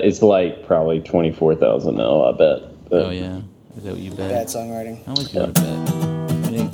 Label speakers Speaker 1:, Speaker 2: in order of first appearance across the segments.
Speaker 1: It's like probably 24,000 now, I bet. But,
Speaker 2: Oh yeah, is that what you bet?
Speaker 3: Bad songwriting.
Speaker 2: How much you want to bet? I think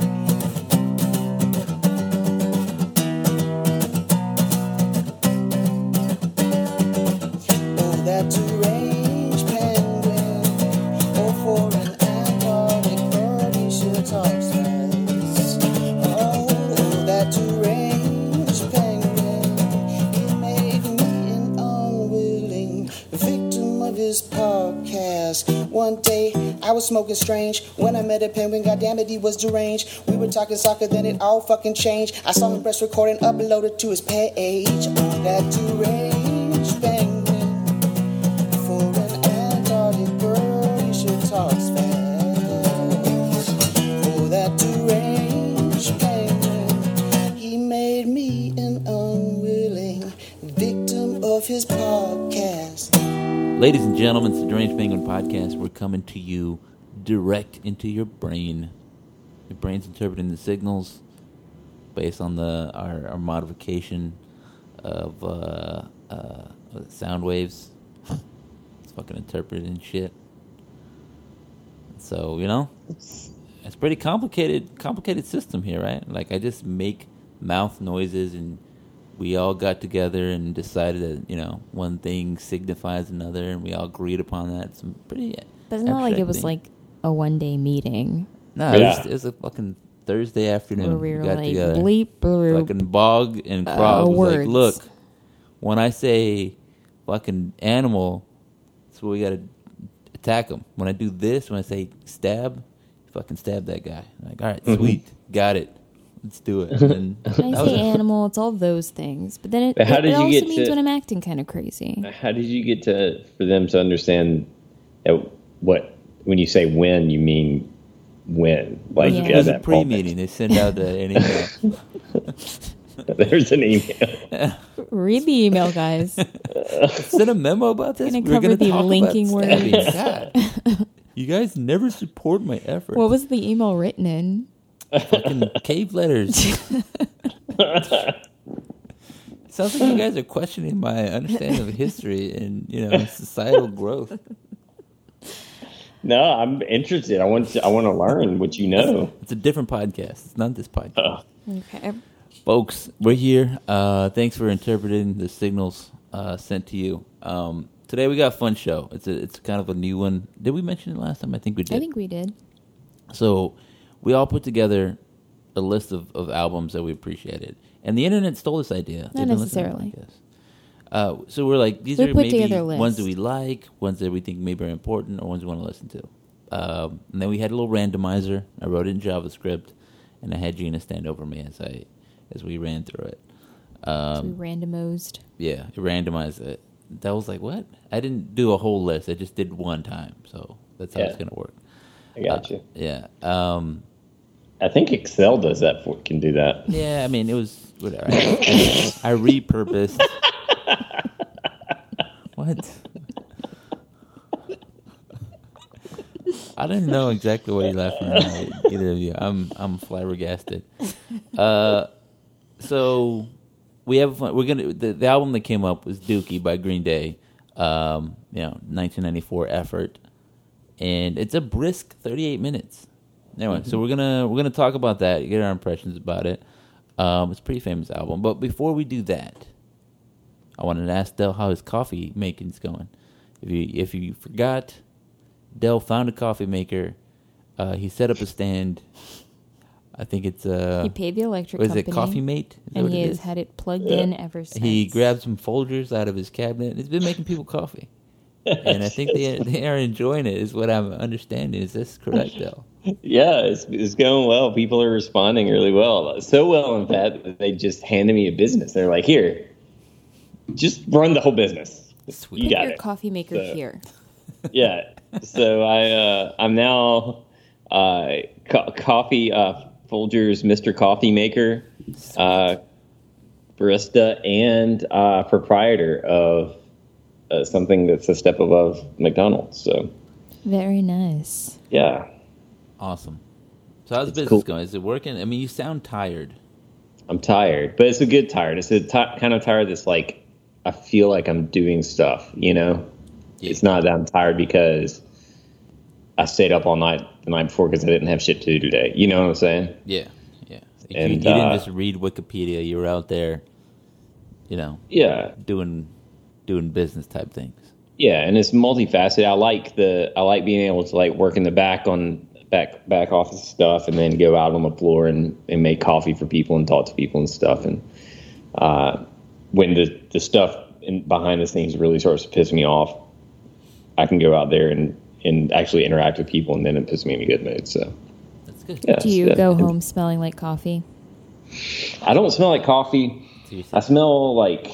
Speaker 3: Oh, that deranged penguin. Oh, for an Antarctic bird, he should talk fast. Oh, that deranged penguin. He made me an unwilling victim of his podcast. One day, I was smoking strange when I met a penguin. Goddamn it, he was deranged. We were talking soccer, then it all fucking changed. I saw him press record and upload it to his page. Oh, that deranged penguin. For an Antarctic bird, he should talk fast. Oh, that deranged penguin. He made me an unwilling victim of his podcast.
Speaker 2: Ladies and gentlemen, it's the Deranged Penguin Podcast. We're coming to you direct into your brain. Your brain's interpreting the signals based on our modification of sound waves. It's fucking interpreting shit. So, it's pretty complicated system here, right? Like, I just make mouth noises and we all got together and decided that, one thing signifies another, and we all agreed upon that. It's pretty.
Speaker 4: But it's not like it was like a one-day meeting.
Speaker 2: No,
Speaker 1: Yeah.
Speaker 2: it was a fucking Thursday afternoon.
Speaker 4: Where we were
Speaker 2: got
Speaker 4: like,
Speaker 2: together.
Speaker 4: bleep, bloop.
Speaker 2: Fucking Bog and Krog was like,
Speaker 4: words.
Speaker 2: look, when I say fucking animal, that's what we gotta attack them. When I do this, when I say stab, fucking stab that guy. I'm like, all right, sweet, got it. Let's do it. And
Speaker 4: When I say animal, it's all those things. But then
Speaker 1: But how did
Speaker 4: it
Speaker 1: you
Speaker 4: also
Speaker 1: get
Speaker 4: means
Speaker 1: to-
Speaker 4: when I'm acting kind of crazy.
Speaker 1: how did you get for them to understand that when you say when, you mean when? Like,
Speaker 4: Yeah.
Speaker 2: it was a
Speaker 1: that
Speaker 2: pre-meeting. They send out an email.
Speaker 1: There's an email.
Speaker 4: Read the email, guys.
Speaker 2: Send a memo about this.
Speaker 4: Gonna
Speaker 2: We're
Speaker 4: cover the
Speaker 2: talk
Speaker 4: linking
Speaker 2: about
Speaker 4: words.
Speaker 2: stabbing. God. You guys never support my effort.
Speaker 4: What was the email written in?
Speaker 2: Fucking cave letters. Sounds like you guys are questioning my understanding of history and societal growth.
Speaker 1: No, I'm interested. I want to learn what you know.
Speaker 2: It's a different podcast. It's not this podcast.
Speaker 4: Okay.
Speaker 2: Folks, we're here. Thanks for interpreting the signals sent to you. Today we got a fun show. It's kind of a new one. Did we mention it last time? I think we did.
Speaker 4: I think we did.
Speaker 2: So we all put together a list of albums that we appreciated. And the internet stole this idea.
Speaker 4: Not
Speaker 2: They've been listening to
Speaker 4: necessarily.
Speaker 2: podcasts. So we're like, these
Speaker 4: We
Speaker 2: are
Speaker 4: put
Speaker 2: maybe
Speaker 4: together a list.
Speaker 2: ones that we like, ones that we think maybe are important, or ones we want to listen to. And then we had a little randomizer. I wrote it in JavaScript, and I had Gina stand over me as we ran through it.
Speaker 4: So we randomosed.
Speaker 2: Yeah, it randomized it. That was like, what? I didn't do a whole list. I just did one time. So that's how it's going to work.
Speaker 1: I got you.
Speaker 2: Yeah.
Speaker 1: I think Excel does that. Can do that.
Speaker 2: Yeah, I mean, it was whatever. I repurposed. What? I didn't know exactly what you're laughing at, either of you. I'm flabbergasted. So we have fun. We're gonna the album that came up was Dookie by Green Day. 1994 effort, and it's a brisk 38 minutes. Anyway, so we're gonna talk about that, get our impressions about it. It's a pretty famous album, but before we do that, I wanted to ask Del how his coffee making's going. If you forgot, Del found a coffee maker. He set up a stand. I think it's
Speaker 4: He paid the electric
Speaker 2: was
Speaker 4: company.
Speaker 2: it Coffee Mate? Is that
Speaker 4: And
Speaker 2: what
Speaker 4: he
Speaker 2: it
Speaker 4: has
Speaker 2: is?
Speaker 4: had it plugged in ever since.
Speaker 2: He grabbed some Folgers out of his cabinet. He's been making people coffee, and I think they are enjoying it. Is what I'm understanding. Is this correct, Del?
Speaker 1: Yeah, it's going well. People are responding really well. So well, in fact, that they just handed me a business. They're like, here, just run the whole business.
Speaker 2: Sweet.
Speaker 1: You
Speaker 4: Put
Speaker 1: got
Speaker 4: your
Speaker 1: it.
Speaker 4: coffee maker
Speaker 1: So-
Speaker 4: here.
Speaker 1: Yeah. So I'm now coffee Folgers Mr. Coffee Maker, barista, and proprietor of something that's a step above McDonald's. So
Speaker 4: Very nice.
Speaker 1: yeah,
Speaker 2: Awesome. So how's
Speaker 1: It's
Speaker 2: business
Speaker 1: cool.
Speaker 2: going? Is it working? I mean, you sound tired.
Speaker 1: I'm tired, but it's a good tired. It's a kind of tired that's like I feel like I'm doing stuff, you know?
Speaker 2: Yeah.
Speaker 1: It's not that I'm tired because I stayed up all night the night before because I didn't have shit to do today. You know what I'm saying?
Speaker 2: Yeah, yeah. You,
Speaker 1: And,
Speaker 2: you didn't just read Wikipedia. You were out there, you know,
Speaker 1: Yeah.
Speaker 2: doing business type things.
Speaker 1: Yeah, and it's multifaceted. I like being able to like work in the back office stuff, and then go out on the floor and make coffee for people and talk to people and stuff. And when the stuff behind the scenes really starts to piss me off, I can go out there and actually interact with people, and then it puts me in a good mood. So
Speaker 2: That's good.
Speaker 1: yeah,
Speaker 4: Do you go home smelling like coffee?
Speaker 1: I don't smell like coffee.
Speaker 2: Seriously.
Speaker 1: I smell like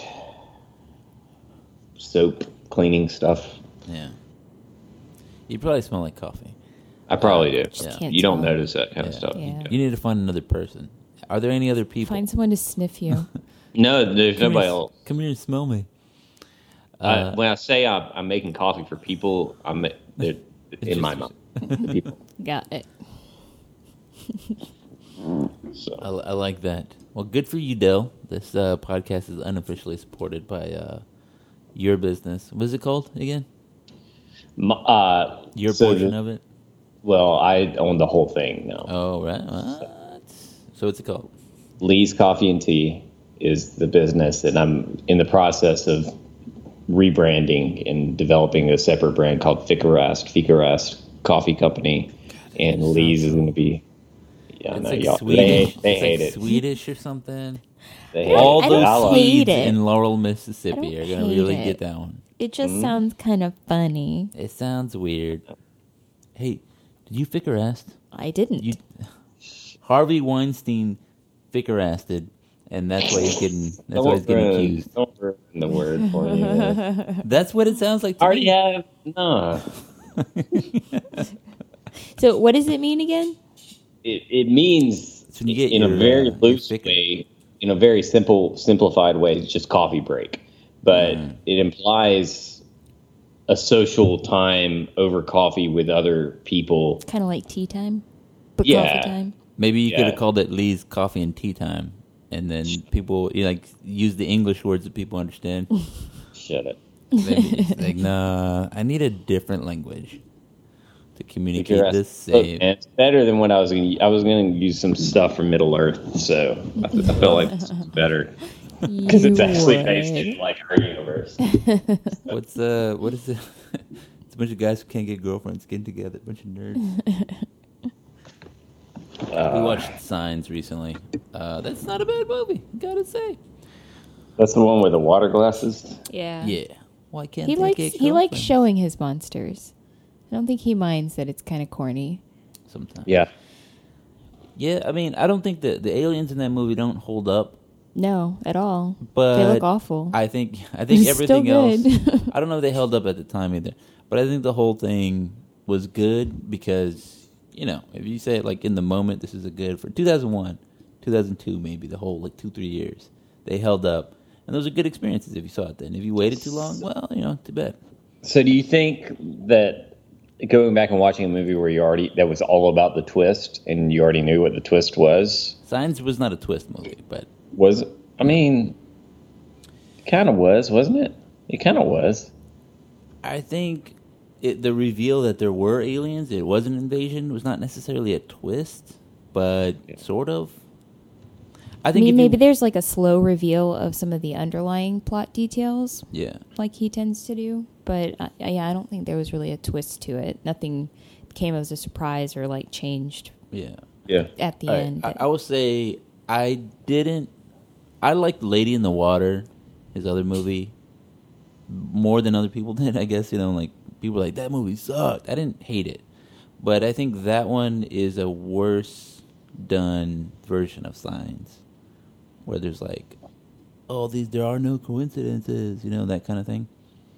Speaker 1: soap, cleaning stuff.
Speaker 2: Yeah. You probably smell like coffee.
Speaker 1: I probably do.
Speaker 2: Yeah.
Speaker 4: Can't
Speaker 1: You don't
Speaker 4: tell.
Speaker 1: notice that kind of
Speaker 2: Yeah.
Speaker 1: stuff.
Speaker 4: Yeah.
Speaker 2: You need to find another person. Are there any other people?
Speaker 4: Find someone to sniff you.
Speaker 1: No, there's
Speaker 2: Come
Speaker 1: nobody
Speaker 2: here,
Speaker 1: else.
Speaker 2: come here and smell me.
Speaker 1: When I say I'm making coffee for people, they're in my mouth. The people.
Speaker 4: Got it.
Speaker 1: So
Speaker 2: I like that. Well, good for you, Dell. This podcast is unofficially supported by your business. What is it called again? Your portion of it?
Speaker 1: Well, I own the whole thing now.
Speaker 2: Oh, right. What? So what's it called?
Speaker 1: Lee's Coffee and Tea is the business, and I'm in the process of rebranding and developing a separate brand called Fikarast Coffee Company, and Lee's is going to be. Yeah,
Speaker 2: It's
Speaker 1: no,
Speaker 2: like
Speaker 1: y'all,
Speaker 2: Swedish.
Speaker 1: they
Speaker 2: It's
Speaker 1: hate
Speaker 2: like
Speaker 1: it.
Speaker 2: Swedish or something.
Speaker 1: They hate
Speaker 2: All
Speaker 1: it.
Speaker 4: I
Speaker 2: those
Speaker 4: don't
Speaker 2: Swedes
Speaker 4: hate it.
Speaker 2: in Laurel,
Speaker 4: I
Speaker 2: Mississippi
Speaker 4: don't
Speaker 2: are going to
Speaker 4: hate
Speaker 2: really
Speaker 4: it.
Speaker 2: get that one.
Speaker 4: It just sounds kind of funny.
Speaker 2: It sounds weird. Hey, did you Fikarast?
Speaker 4: I didn't.
Speaker 2: You Harvey Weinstein Fikarasted, and that's why he's getting accused.
Speaker 1: Don't ruin the word for me.
Speaker 2: That's what it sounds like to
Speaker 1: Already
Speaker 2: me.
Speaker 1: have no.
Speaker 4: So what does it mean again?
Speaker 1: It means
Speaker 2: It's when you get
Speaker 1: in a
Speaker 2: your,
Speaker 1: very
Speaker 2: your
Speaker 1: loose
Speaker 2: Fika.
Speaker 1: way, in a very simplified way, it's just coffee break. But it implies a social time over coffee with other people.
Speaker 4: Kind of like tea time, but
Speaker 1: Yeah.
Speaker 4: coffee time.
Speaker 2: Maybe you could have
Speaker 1: Yeah.
Speaker 2: called it Lee's Coffee and Tea Time, and then people use the English words that people understand.
Speaker 1: Shut it.
Speaker 2: Like, nah, I need a different language to communicate the
Speaker 1: Look,
Speaker 2: same.
Speaker 1: man, it's better than what I was going to. I was going to use some stuff from Middle Earth, so I felt like this was better because it's actually based in like our universe.
Speaker 2: What is it? It's a bunch of guys who can't get girlfriends getting together, a bunch of nerds. We watched Signs recently. That's not a bad movie, gotta say.
Speaker 1: That's the one with the water glasses.
Speaker 4: Yeah.
Speaker 2: Yeah. Why can't
Speaker 4: He
Speaker 2: they
Speaker 4: likes
Speaker 2: get
Speaker 4: he likes
Speaker 2: girlfriends?
Speaker 4: showing his monsters. I don't think he minds that it's kind of corny.
Speaker 2: Sometimes.
Speaker 1: Yeah,
Speaker 2: Yeah, I mean, I don't think that the aliens in that movie don't hold up,
Speaker 4: No, at all.
Speaker 2: but
Speaker 4: They look awful.
Speaker 2: I think
Speaker 4: It's
Speaker 2: everything
Speaker 4: still
Speaker 2: else.
Speaker 4: good.
Speaker 2: I don't know if they held up at the time either, but I think the whole thing was good because if you say it like in the moment, this is a good for 2001, 2002, maybe the whole like 2-3 years they held up, and those are good experiences if you saw it then. If you waited too long, well, too bad.
Speaker 1: So do you think that going back and watching a movie where that was all about the twist and you already knew what the twist was,
Speaker 2: Signs was not a twist movie, but
Speaker 1: I mean, it kind of was, wasn't it? It kind of was.
Speaker 2: I think the reveal that there were aliens, it was an invasion, was not necessarily a twist, but sort of. I
Speaker 4: I
Speaker 2: think
Speaker 4: mean,
Speaker 2: if
Speaker 4: maybe there's like a slow reveal of some of the underlying plot details,
Speaker 2: yeah.
Speaker 4: like he tends to do. But I don't think there was really a twist to it. Nothing came as a surprise or like changed
Speaker 2: Yeah.
Speaker 1: Yeah.
Speaker 4: at the
Speaker 2: All right,
Speaker 4: end.
Speaker 2: I will say I liked Lady in the Water, his other movie, more than other people did, I guess. Like people were like, that movie sucked. I didn't hate it. But I think that one is a worse done version of Signs, where there's like, there are no coincidences, that kind of thing.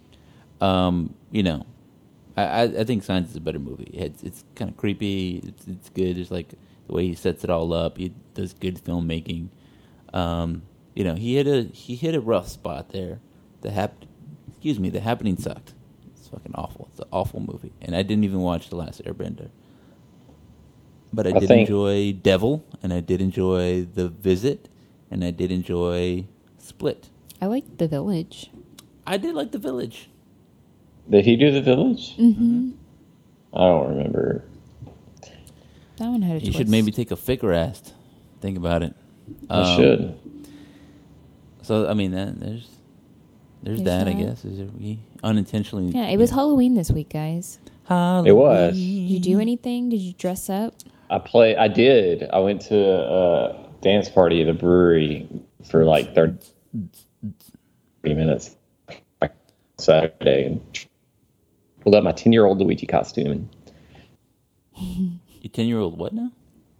Speaker 2: I think Signs is a better movie. It's kind of creepy. It's good. It's like the way he sets it all up. He does good filmmaking. He hit a rough spot there. The Happening sucked. It's fucking awful. It's an awful movie. And I didn't even watch The Last Airbender. But I did enjoy Devil, and I did enjoy The Visit, and I did enjoy Split.
Speaker 4: I liked The Village.
Speaker 2: I did like The Village.
Speaker 1: Did he do The Village?
Speaker 4: Mm-hmm.
Speaker 1: I don't remember.
Speaker 4: That one had a
Speaker 2: You
Speaker 4: twist.
Speaker 2: should maybe take a Fickerast. Think about it.
Speaker 1: I should.
Speaker 2: So I mean, there's that. I
Speaker 4: that.
Speaker 2: guess we unintentionally.
Speaker 4: Yeah, it was Halloween this week, guys.
Speaker 2: Halloween.
Speaker 1: It was.
Speaker 4: Did you do anything? Did you dress up?
Speaker 1: I did. I went to a dance party at a brewery for like 30 minutes Saturday and pulled out my 10-year-old Luigi costume.
Speaker 2: Your 10-year-old what now?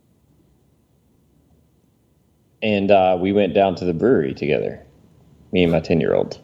Speaker 1: And we went down to the brewery together. Me and my 10-year-old.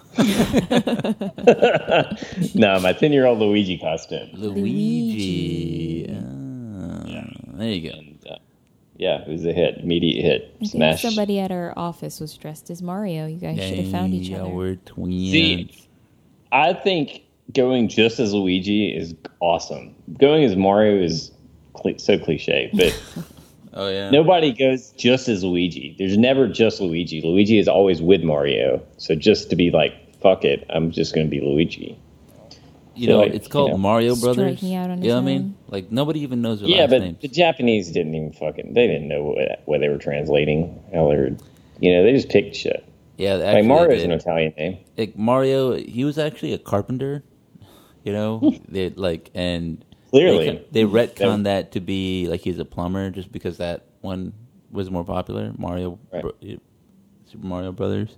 Speaker 1: No, my 10-year-old Luigi costume.
Speaker 2: Luigi. There you go.
Speaker 1: And, yeah, it was a hit. Immediate hit.
Speaker 4: I think
Speaker 1: Smash.
Speaker 4: somebody at our office was dressed as Mario. You guys should have found each
Speaker 2: Yeah,
Speaker 4: other.
Speaker 2: we're twins.
Speaker 1: See, I think going just as Luigi is awesome. Going as Mario is so cliche, but
Speaker 2: Oh yeah.
Speaker 1: nobody goes just as Luigi. There's never just Luigi. Luigi is always with Mario. So just to be like, fuck it, I'm just going to be Luigi.
Speaker 2: You know,
Speaker 1: like,
Speaker 2: it's called
Speaker 1: you know,
Speaker 2: Mario Brothers.
Speaker 4: striking out on
Speaker 2: You know
Speaker 4: his
Speaker 2: what I mean?
Speaker 4: own.
Speaker 2: Like nobody even knows their
Speaker 1: Yeah,
Speaker 2: last
Speaker 1: but
Speaker 2: names.
Speaker 1: the Japanese didn't even they didn't know what they were translating. How they were, they just picked shit.
Speaker 2: Yeah, actually,
Speaker 1: Like Mario's
Speaker 2: they
Speaker 1: an
Speaker 2: did.
Speaker 1: Italian name.
Speaker 2: Like Mario, he was actually a carpenter. You know, they like and
Speaker 1: Clearly.
Speaker 2: they retconned that to be like he's a plumber just because that one was more popular. Mario,
Speaker 1: Right.
Speaker 2: Super Mario Brothers.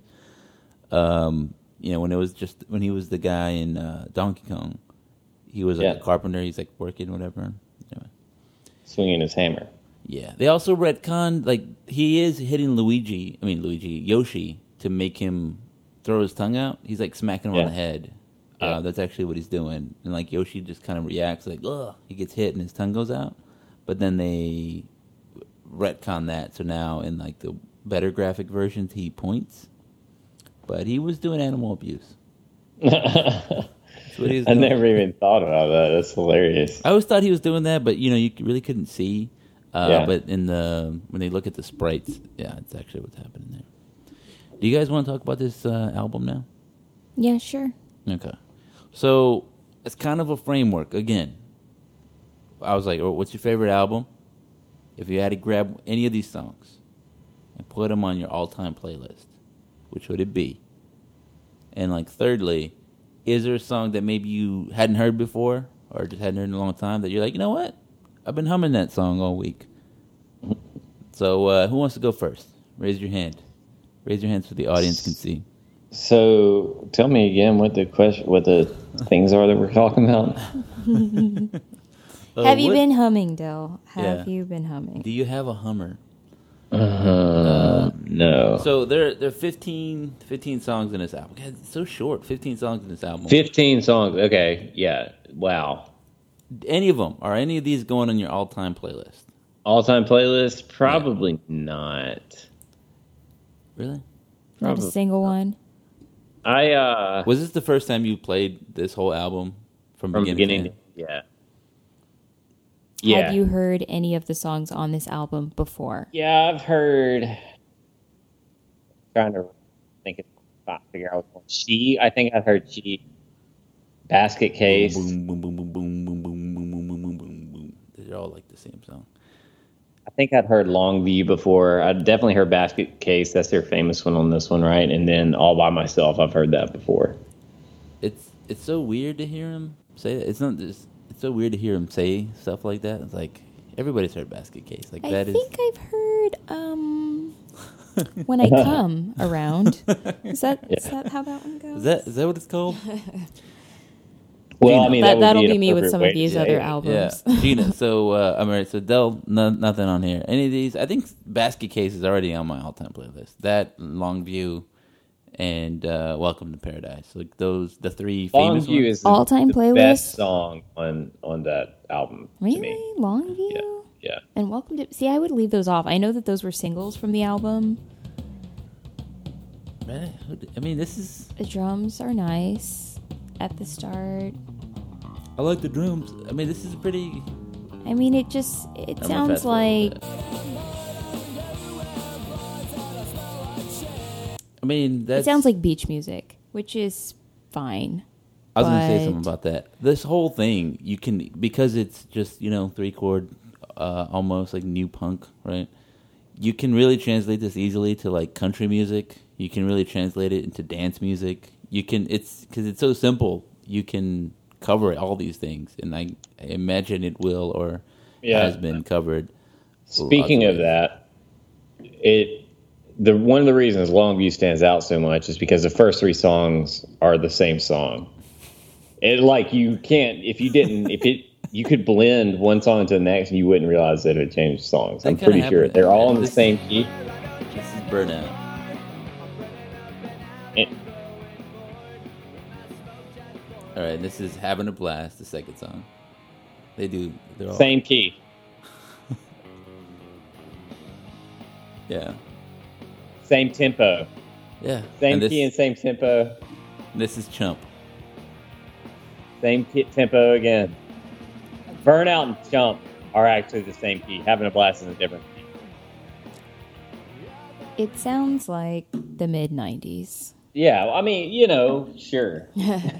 Speaker 2: When he was the guy in Donkey Kong, he was like a carpenter. He's like working whatever. Anyway.
Speaker 1: Swinging his hammer.
Speaker 2: Yeah, they also retconned like he is hitting Yoshi to make him throw his tongue out. He's like smacking him on the head.
Speaker 1: Yeah.
Speaker 2: That's actually what he's doing, and like Yoshi just kind of reacts like, ugh, he gets hit and his tongue goes out. But then they retcon that, so now in like the better graphic versions, he points. But he was doing animal abuse. That's what he was
Speaker 1: I
Speaker 2: doing.
Speaker 1: never even thought about that. That's hilarious.
Speaker 2: I always thought he was doing that, but you really couldn't see.
Speaker 1: Yeah.
Speaker 2: But when they look at the sprites, yeah, it's actually what's happening there. Do you guys want to talk about this album now?
Speaker 4: Yeah, sure.
Speaker 2: Okay. So it's kind of a framework. Again, I was like, what's your favorite album? If you had to grab any of these songs and put them on your all-time playlist, which would it be? And like, thirdly, is there a song that maybe you hadn't heard before or just hadn't heard in a long time that you're like, you know what? I've been humming that song all week. So who wants to go first? Raise your hand. Raise your hand so the audience can see.
Speaker 1: So tell me again what the things are that we're talking about.
Speaker 4: Have you
Speaker 2: what-
Speaker 4: been humming, Dill? Have
Speaker 2: Yeah.
Speaker 4: you been humming?
Speaker 2: Do you have a Hummer?
Speaker 1: No.
Speaker 2: So there are 15 songs in this album. God, it's so short. 15 songs in this album.
Speaker 1: 15 songs. Okay. Yeah. Wow.
Speaker 2: Any of them? Are any of these going on your all-time playlist?
Speaker 1: All-time playlist? Probably not.
Speaker 2: Really?
Speaker 4: Not a
Speaker 1: Probably.
Speaker 4: single one.
Speaker 2: Was this the first time you played this whole album from
Speaker 1: From
Speaker 2: beginning
Speaker 1: beginning.
Speaker 2: to end?
Speaker 1: Yeah. Yeah.
Speaker 4: Have you heard any of the songs on this album before?
Speaker 1: Yeah, I've heard. Trying to figure out what She. I think I've heard She. Basket Case.
Speaker 2: Boom, boom, boom, boom, boom, boom, boom, boom, boom, boom, boom, boom. They're all like the same song.
Speaker 1: I think I'd heard Longview before. I definitely heard Basket Case. That's their famous one on this one, right? And then All by Myself. I've heard that before.
Speaker 2: It's so weird to hear him say that. It's so weird to hear him say stuff like that. It's like everybody's heard Basket Case. Like
Speaker 4: I
Speaker 2: that
Speaker 4: think I've heard When I Come Around. Is that how that one goes?
Speaker 2: is that what it's called?
Speaker 1: Well,
Speaker 2: Gina.
Speaker 1: I mean,
Speaker 4: That'll
Speaker 1: would
Speaker 4: be
Speaker 1: an
Speaker 4: me with
Speaker 1: appropriate
Speaker 4: some
Speaker 1: way
Speaker 4: of
Speaker 1: to
Speaker 4: these
Speaker 1: say
Speaker 4: other
Speaker 1: it.
Speaker 4: albums.
Speaker 2: Yeah, Gina. So I'm right. So Dell, nothing on here. Any of these? I think Basket Case is already on my all-time playlist. That, Longview, and Welcome to Paradise. Like the three famous
Speaker 1: Longview
Speaker 2: ones.
Speaker 1: is the,
Speaker 4: All-time
Speaker 1: the
Speaker 4: playlist?
Speaker 1: best song on that album to
Speaker 4: Really?
Speaker 1: me.
Speaker 4: Longview?
Speaker 1: Yeah.
Speaker 4: And Welcome to... See, I would leave those off. I know that those were singles from the album.
Speaker 2: Man, I mean, this is.
Speaker 4: The drums are nice at the start.
Speaker 2: I like the drums. I mean, this is pretty.
Speaker 4: I mean, it
Speaker 2: I'm gonna
Speaker 4: sounds
Speaker 2: fast forward
Speaker 4: like...
Speaker 2: that. I mean,
Speaker 4: It
Speaker 2: that's.
Speaker 4: sounds like beach music, which is fine.
Speaker 2: I was going to say
Speaker 4: But-
Speaker 2: something about that. This whole thing, you can, because it's just, 3-chord, almost like new punk, right? You can really translate this easily to like country music. You can really translate it into dance music. You can, because it's so simple, you can cover all these things. And I imagine it will or has been covered.
Speaker 1: Speaking of that, one of the reasons Longview stands out so much is because the first 3 songs are the same song. It like you can't you could blend one song to the next and you wouldn't realize that it changed songs.
Speaker 2: That
Speaker 1: I'm
Speaker 2: kinda
Speaker 1: pretty sure
Speaker 2: happened.
Speaker 1: they're all in the same key.
Speaker 2: This is Burnout.
Speaker 1: And-
Speaker 2: All right, this is Having a Blast, the second song. They're all
Speaker 1: Same key.
Speaker 2: Yeah,
Speaker 1: Same tempo.
Speaker 2: yeah.
Speaker 1: Same
Speaker 2: And this,
Speaker 1: key and same tempo.
Speaker 2: this is Chump.
Speaker 1: Same tempo again. Burnout and Jump are actually the same key. Having a Blast is a different key.
Speaker 4: It sounds like the mid 90s.
Speaker 1: Yeah, I mean, sure.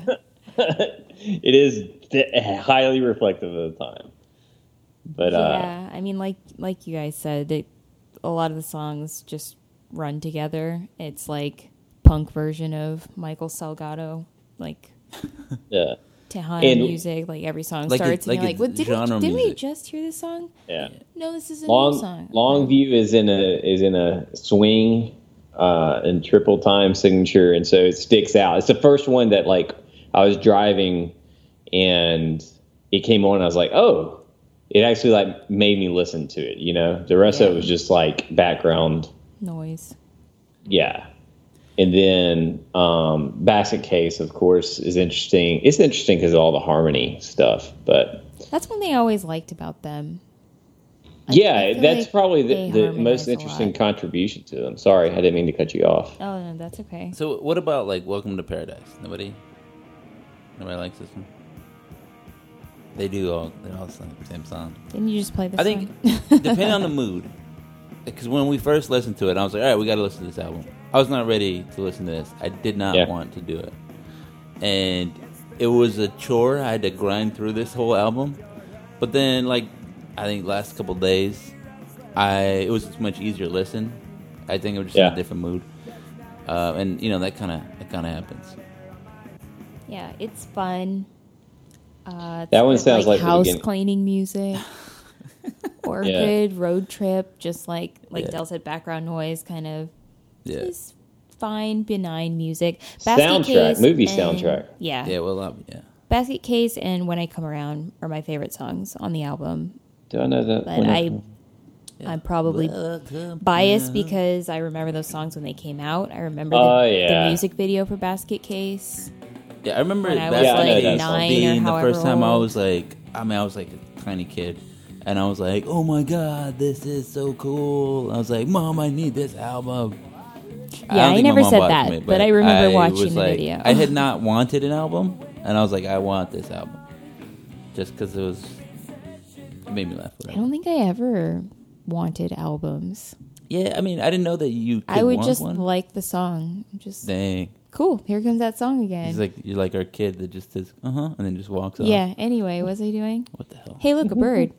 Speaker 1: It is highly reflective of the time. But
Speaker 4: Yeah, I mean, like you guys said, a lot of the songs just run together. It's like punk version of Michael Salgado, like
Speaker 1: yeah,
Speaker 4: Tejano
Speaker 1: And-
Speaker 4: music. Like every song
Speaker 2: Like
Speaker 4: starts,
Speaker 2: like
Speaker 4: and you're like,
Speaker 2: it's
Speaker 4: "What?
Speaker 2: genre
Speaker 4: Did we
Speaker 2: music.
Speaker 4: just hear this song?
Speaker 1: yeah.
Speaker 4: No, this is a new song."
Speaker 1: Longview is in a swing and triple time signature, and so it sticks out. It's the first one that like I was driving and it came on. And I was like, oh, it actually like made me listen to it. The rest of it was just like background.
Speaker 4: Noise.
Speaker 1: Yeah. And then Basket Case, of course, is interesting. It's interesting because of all the harmony stuff. But
Speaker 4: That's one thing I always liked about them. I
Speaker 1: yeah,
Speaker 4: feel
Speaker 1: that's
Speaker 4: like
Speaker 1: probably
Speaker 4: they
Speaker 1: the
Speaker 4: harmonize
Speaker 1: most
Speaker 4: a
Speaker 1: interesting
Speaker 4: lot.
Speaker 1: contribution to them. Sorry, I didn't mean to cut you off.
Speaker 4: Oh no, that's okay.
Speaker 2: So what about like Welcome to Paradise? Nobody likes this one. They're all the same song.
Speaker 4: Didn't you just play this
Speaker 2: I think
Speaker 4: song?
Speaker 2: depending on the mood, because when we first listened to it, I was like, all right, we got to listen to this album. I was not ready to listen to this. I did not
Speaker 1: Yeah.
Speaker 2: want to do it, and it was a chore. I had to grind through this whole album, but then like I think last couple of days, it was just much easier to listen. I think it was just in
Speaker 1: Yeah.
Speaker 2: a different mood, and that kind of happens.
Speaker 4: Yeah, it's fun. It's
Speaker 1: That one
Speaker 4: good,
Speaker 1: sounds like the
Speaker 4: house
Speaker 1: beginning.
Speaker 4: cleaning music, or
Speaker 1: Yeah.
Speaker 4: good road trip. Just like
Speaker 2: Yeah.
Speaker 4: Del said, background noise, kind of
Speaker 2: Yeah,
Speaker 4: just fine, benign music.
Speaker 1: Soundtrack, movie
Speaker 4: and-
Speaker 1: soundtrack.
Speaker 4: Yeah,
Speaker 2: yeah. Well, yeah.
Speaker 4: Basket Case and When I Come Around are my favorite songs on the album.
Speaker 1: Do I know that?
Speaker 4: But
Speaker 1: one?
Speaker 4: I'm probably biased because I remember those songs when they came out. I remember
Speaker 1: Oh,
Speaker 4: the
Speaker 1: yeah.
Speaker 4: music video for Basket Case.
Speaker 2: Yeah, I remember
Speaker 4: When I was,
Speaker 2: Basket
Speaker 1: like,
Speaker 2: Case
Speaker 4: 9 or
Speaker 2: being the
Speaker 4: however
Speaker 2: first time I
Speaker 4: old.
Speaker 2: was like, I was like a tiny kid, and I was like, oh my god, this is so cool. I was like, Mom, I need this album.
Speaker 4: Yeah,
Speaker 2: don't
Speaker 4: I
Speaker 2: think my
Speaker 4: never
Speaker 2: mom
Speaker 4: said
Speaker 2: bought it
Speaker 4: that,
Speaker 2: for me,
Speaker 4: but I remember
Speaker 2: was
Speaker 4: watching the
Speaker 2: like-
Speaker 4: video.
Speaker 2: I had not wanted an album, and I was like, I want this album, just because it made me laugh.
Speaker 4: I don't think I ever wanted albums.
Speaker 2: Yeah, I mean, I didn't know that you. Could
Speaker 4: I would
Speaker 2: want
Speaker 4: just
Speaker 2: one.
Speaker 4: like the song. Just
Speaker 2: Dang,
Speaker 4: cool. Here comes that song again.
Speaker 2: you're like our kid that just says and then just walks off.
Speaker 4: Yeah. Anyway, what was I doing?
Speaker 2: What the hell?
Speaker 4: Hey, look, a bird.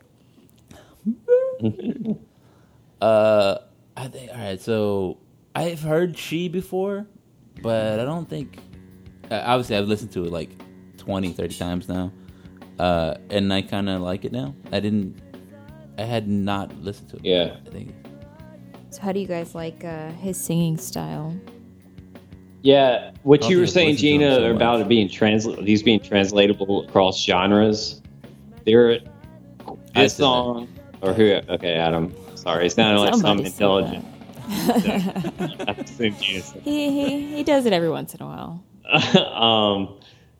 Speaker 2: I think all right. So I've heard She before, but I don't think. Obviously, I've listened to it like 20, 30 times now, and I kind of like it now. I had not listened to it.
Speaker 1: Yeah.
Speaker 2: I think.
Speaker 4: So, how do you guys like his singing style?
Speaker 1: Yeah, what
Speaker 2: I
Speaker 1: you
Speaker 2: don't
Speaker 1: were
Speaker 2: think I've
Speaker 1: saying,
Speaker 2: listened to him
Speaker 1: Gina,
Speaker 2: so
Speaker 1: about
Speaker 2: much.
Speaker 1: it being these being translatable across genres. There,
Speaker 2: I
Speaker 1: this
Speaker 2: said that.
Speaker 1: song or who? Okay, Adam. Sorry, it's not like some
Speaker 4: Somebody said
Speaker 1: intelligent. I assume Gina said
Speaker 4: He does it every once in a while.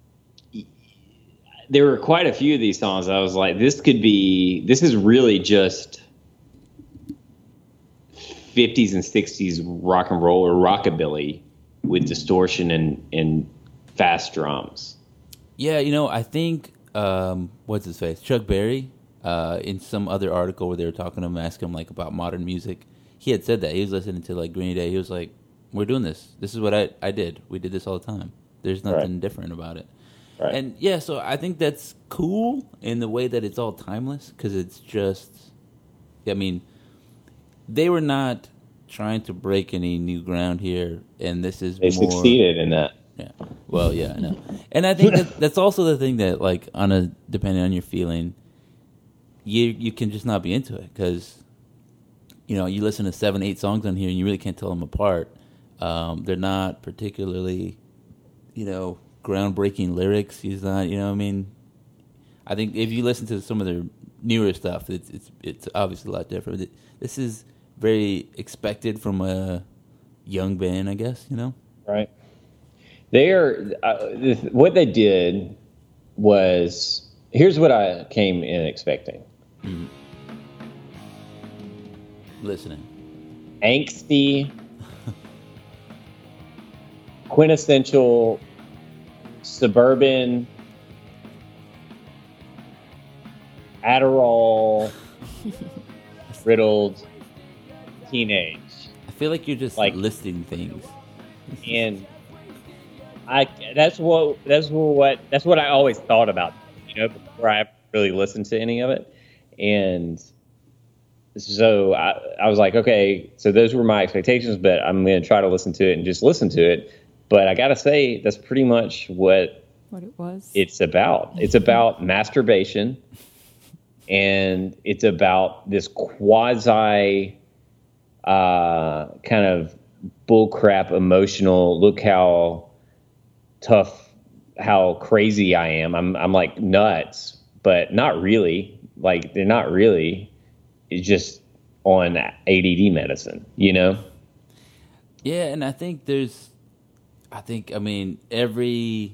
Speaker 1: there were quite a few of these songs. I was like, this is really just 50s and 60s rock and roll or rockabilly with distortion and fast drums.
Speaker 2: Yeah, I think what's his face, Chuck Berry, in some other article where they were talking to him, asking him like about modern music. He had said that he was listening to like Green Day. He was like, "We're doing this. This is what I did. We did this all the time." There's nothing different about it.
Speaker 1: Right.
Speaker 2: And yeah, so I think that's cool in the way that it's all timeless because it's just, I mean, they were not trying to break any new ground here, and this is
Speaker 1: They
Speaker 2: more.
Speaker 1: succeeded in that.
Speaker 2: Yeah. Well, yeah, I know. And I think that's also the thing that, like, depending on your feeling, you can just not be into it because, you know, you listen to 7, 8 songs on here and you really can't tell them apart. They're not particularly, you know, groundbreaking lyrics. He's not, you know what I mean? I think if you listen to some of their newer stuff, it's obviously a lot different. This is very expected from a young band, I guess, you know?
Speaker 1: Right. What they did was, here's what I came in expecting.
Speaker 2: Listening.
Speaker 1: Angsty, quintessential suburban Adderall riddled teenage.
Speaker 2: I feel like you're just
Speaker 1: Like-
Speaker 2: listing things.
Speaker 1: And that's what I always thought about, you know, before I really listened to any of it. And so I was like, okay, so those were my expectations, but I'm going to try to listen to it and just listen to it. But I got to say, that's pretty much what
Speaker 4: it was.
Speaker 1: it's about. It's about masturbation, and it's about this quasi kind of bullcrap emotional, look how tough, how crazy I am. I'm like nuts, but not really. Like, they're not really. It's just on ADD medicine, you know?
Speaker 2: Yeah, and I mean, every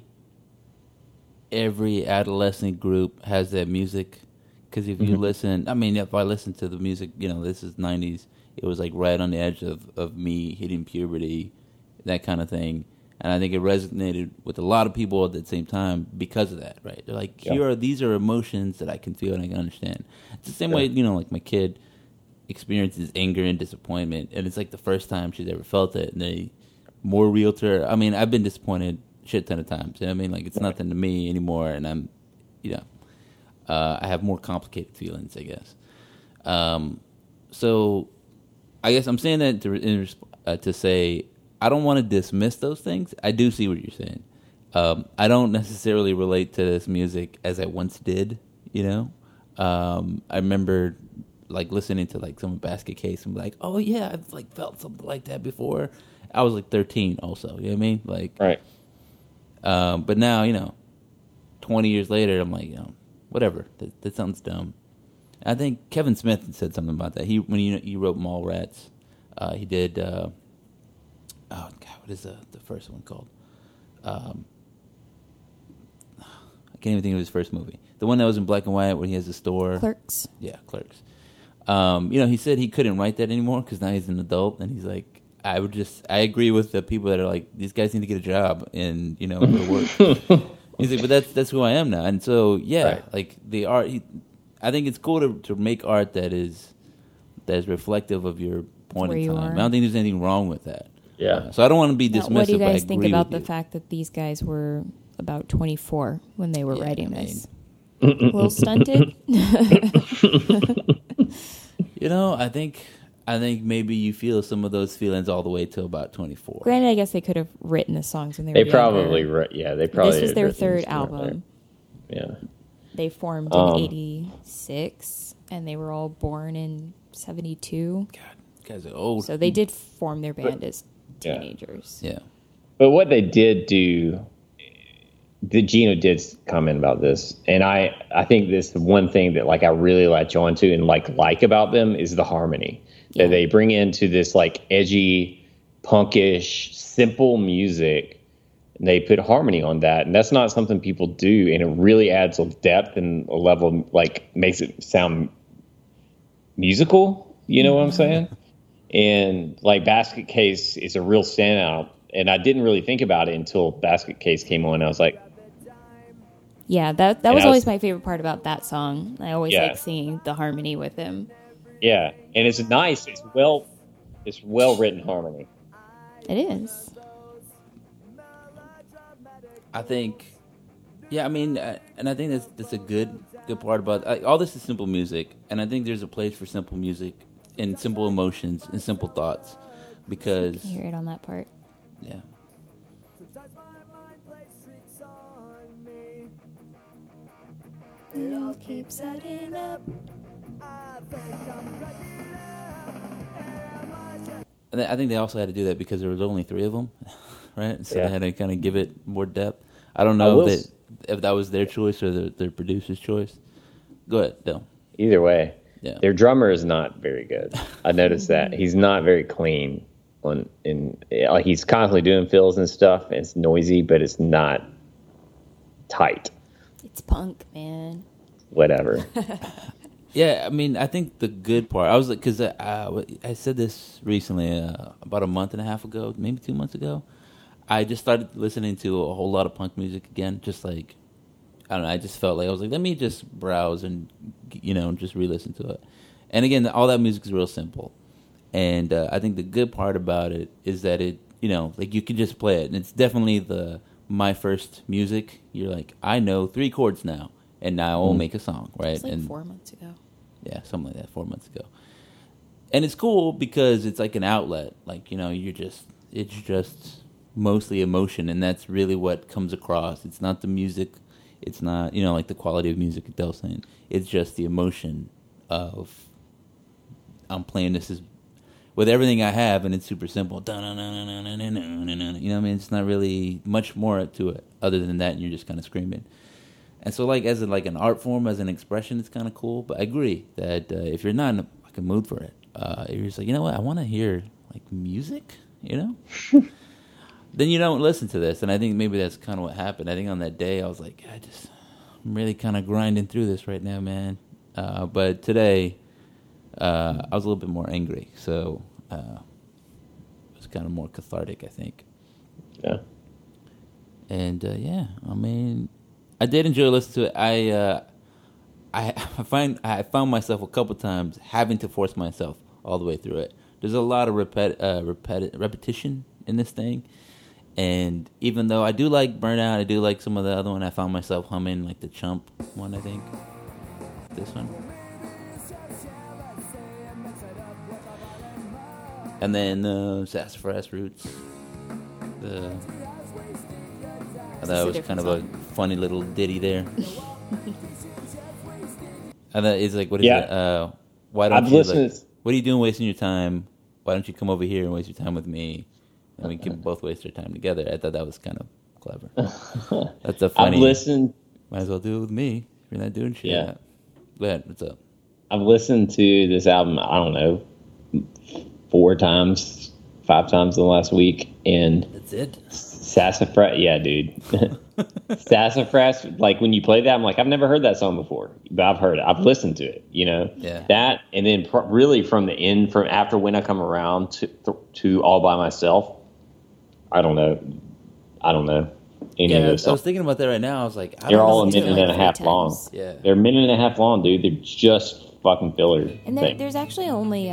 Speaker 2: adolescent group has that music. Because if you listen, I mean, if I listen to the music, you know, this is 90s, it was like right on the edge of me hitting puberty, that kind of thing. And I think it resonated with a lot of people at the same time because of that, right? They're like, these are emotions that I can feel and I can understand. It's the same way, you know, like my kid experiences anger and disappointment, and it's like the first time she's ever felt it, and they more real to her. I mean, I've been disappointed shit ton of times. You know what I mean? Like, it's nothing to me anymore, and I'm, you know, I have more complicated feelings, I guess. So I guess I'm saying that to say I don't want to dismiss those things. I do see what you're saying. I don't necessarily relate to this music as I once did, you know? I remember like listening to like some Basket Case and be like, oh yeah, I've like felt something like that before. I was like 13 also, you know what I mean? Like,
Speaker 1: Right.
Speaker 2: But now, you know, 20 years later, I'm like, you know, whatever. That sounds dumb. I think Kevin Smith said something about that. When he wrote Mallrats, he did. Oh God, what is the first one called? I can't even think of his first movie. The one that was in black and white where he has a store.
Speaker 4: Clerks.
Speaker 2: Yeah, Clerks. You know, he said he couldn't write that anymore because now he's an adult, and he's like, I agree with the people that are like, these guys need to get a job and, you know, go to work. He's like, but that's who I am now. And so, yeah,
Speaker 1: Right.
Speaker 2: like the art, I think it's cool to make art that is reflective of your point
Speaker 4: Where
Speaker 2: in
Speaker 4: you
Speaker 2: time.
Speaker 4: are.
Speaker 2: I don't think there's anything wrong with that.
Speaker 1: Yeah.
Speaker 2: So I don't want to be
Speaker 4: Now,
Speaker 2: dismissive.
Speaker 4: what do you
Speaker 2: but I
Speaker 4: guys think
Speaker 2: agree
Speaker 4: about
Speaker 2: with
Speaker 4: the
Speaker 2: you.
Speaker 4: fact that these guys were about 24 when they were
Speaker 2: Yeah,
Speaker 4: writing
Speaker 2: I mean-
Speaker 4: this? A little stunted.
Speaker 2: You know, I think maybe you feel some of those feelings all the way till about 24.
Speaker 4: Granted, I guess they could have written the songs when they
Speaker 1: They
Speaker 4: were
Speaker 1: probably,
Speaker 4: younger.
Speaker 1: they probably.
Speaker 4: This is
Speaker 1: had
Speaker 4: their
Speaker 1: written
Speaker 4: third
Speaker 1: some earlier.
Speaker 4: album.
Speaker 1: Yeah.
Speaker 4: They formed
Speaker 1: Um,
Speaker 4: in 86, and they were all born in 72.
Speaker 2: God, guys are old.
Speaker 4: So they did form their band as
Speaker 1: Yeah.
Speaker 4: teenagers.
Speaker 2: Yeah.
Speaker 1: But what they did do, Gino did comment about this, and I think this one thing that like I really latch on to and like about them is the harmony that they bring into this like edgy, punkish, simple music. And they put harmony on that, and that's not something people do, and it really adds a depth and a level, like makes it sound musical. You know what I'm saying? And like Basket Case is a real standout, and I didn't really think about it until Basket Case came on. I was like,
Speaker 4: Yeah, that
Speaker 1: And
Speaker 4: was
Speaker 1: I was-
Speaker 4: always my favorite part about that song. I always
Speaker 1: Yeah.
Speaker 4: like singing the harmony with him.
Speaker 1: yeah, and it's nice. It's well written harmony.
Speaker 4: It is.
Speaker 2: I think, yeah, I mean, and I think that's a good part about all this is simple music, and I think there's a place for simple music and simple emotions and simple thoughts because
Speaker 4: I hear it on that part.
Speaker 2: yeah.
Speaker 4: You keep setting up.
Speaker 2: And I think they also had to do that because there was only 3 of them, right? So
Speaker 1: Yeah.
Speaker 2: they had to kind of give it more depth. I don't
Speaker 1: I
Speaker 2: know
Speaker 1: will
Speaker 2: if that was their choice or their producer's choice. Go ahead, Dylan.
Speaker 1: Either way,
Speaker 2: Yeah.
Speaker 1: their drummer is not very good. I noticed that he's not very clean like he's constantly doing fills and stuff. And it's noisy, but it's not tight.
Speaker 4: It's punk, man.
Speaker 1: Whatever.
Speaker 2: Yeah, I mean, I think the good part, I was like, because I said this recently, about a month and a half ago, maybe 2 months ago. I just started listening to a whole lot of punk music again, just like, I don't know, I just felt like, I was like, let me just browse and, just re-listen to it. And again, all that music is real simple. And I think the good part about it is that it, like you can just play it. And it's definitely my first music. You're like, I know 3 chords now, and now I'll make a song, right?
Speaker 4: It's like
Speaker 2: and
Speaker 4: 4 months ago.
Speaker 2: yeah, something like that, 4 months ago. And it's cool because it's like an outlet. Like, it's just mostly emotion, and that's really what comes across. It's not the music. It's not, like the quality of music Adele's saying. It's just the emotion of, I'm playing this with everything I have, and it's super simple. You know what I mean? It's not really much more to it other than that, and you're just kind of screaming. And so, like, as an art form, as an expression, it's kind of cool. But I agree that if you're not in a mood for it, you're just like, you know what, I want to hear, like, music, then you don't listen to this. And I think maybe that's kind of what happened. I think on that day, I was like, I'm really kind of grinding through this right now, man. But today, I was a little bit more angry. So it was kind of more cathartic, I think.
Speaker 1: Yeah.
Speaker 2: And, yeah, I mean, I did enjoy listening to it. I found myself a couple times having to force myself all the way through it. There's a lot of repetition in this thing, and even though I do like Burnout, I do like some of the other one. I found myself humming like the Chump one. I think this one, and then Sassafras Roots. That was kind of a funny little ditty there. And that is like, what is it? Why don't
Speaker 1: I've
Speaker 2: you?
Speaker 1: listened.
Speaker 2: What are you doing, wasting your time? Why don't you come over here and waste your time with me? And we can both waste our time together. I thought that was kind of clever. That's a funny.
Speaker 1: I've listened.
Speaker 2: Might as well do it with me if you're not doing shit.
Speaker 1: Yeah.
Speaker 2: Go ahead. What's up?
Speaker 1: I've listened to this album, I don't know, 4 times, 5 times in the last week, and
Speaker 2: That's it.
Speaker 1: Sassafras, yeah, dude. Sassafras, like when you play that, I'm like, I've never heard that song before, but I've heard it. I've listened to it,
Speaker 2: Yeah.
Speaker 1: That, and then really from the end, from after When I Come Around to All By Myself, I don't know any of
Speaker 2: Yeah, I
Speaker 1: those
Speaker 2: was
Speaker 1: songs.
Speaker 2: thinking about that right now. I was like, I
Speaker 1: They're
Speaker 2: don't
Speaker 1: all a
Speaker 2: listen to
Speaker 1: minute
Speaker 2: it.
Speaker 1: and a half
Speaker 4: 3
Speaker 1: long.
Speaker 4: times.
Speaker 2: Yeah.
Speaker 1: They're a minute and a half long, dude. They're just fucking filler.
Speaker 4: And
Speaker 1: things.
Speaker 4: there's actually only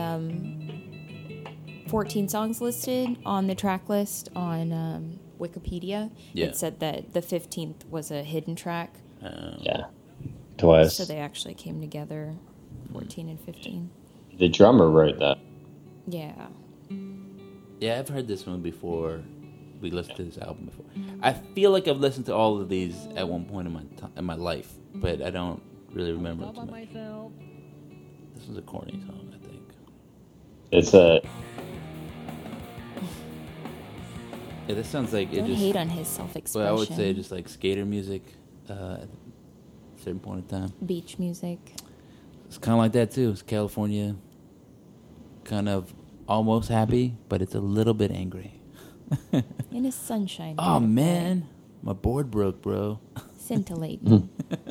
Speaker 4: 14 songs listed on the track list on Wikipedia.
Speaker 2: Yeah.
Speaker 4: It said that the 15th was a hidden track.
Speaker 1: Yeah, twice.
Speaker 4: So they actually came together, 14 and 15.
Speaker 1: The drummer wrote that.
Speaker 4: Yeah.
Speaker 2: Yeah, I've heard this one before. We listened to this album before. I feel like I've listened to all of these at one point in my life, but I don't really remember too much. This was a corny song, I think.
Speaker 1: It's a.
Speaker 2: Yeah, this sounds like
Speaker 4: Don't
Speaker 2: it just.
Speaker 4: hate on his self-expression.
Speaker 2: Well, I would say just like skater music at a certain point in time.
Speaker 4: Beach music.
Speaker 2: It's kind of like that too. It's California, kind of almost happy, but it's a little bit angry.
Speaker 4: In his sunshine.
Speaker 2: Oh
Speaker 4: kind of way.
Speaker 2: man, my board broke, bro.
Speaker 4: Scintillating.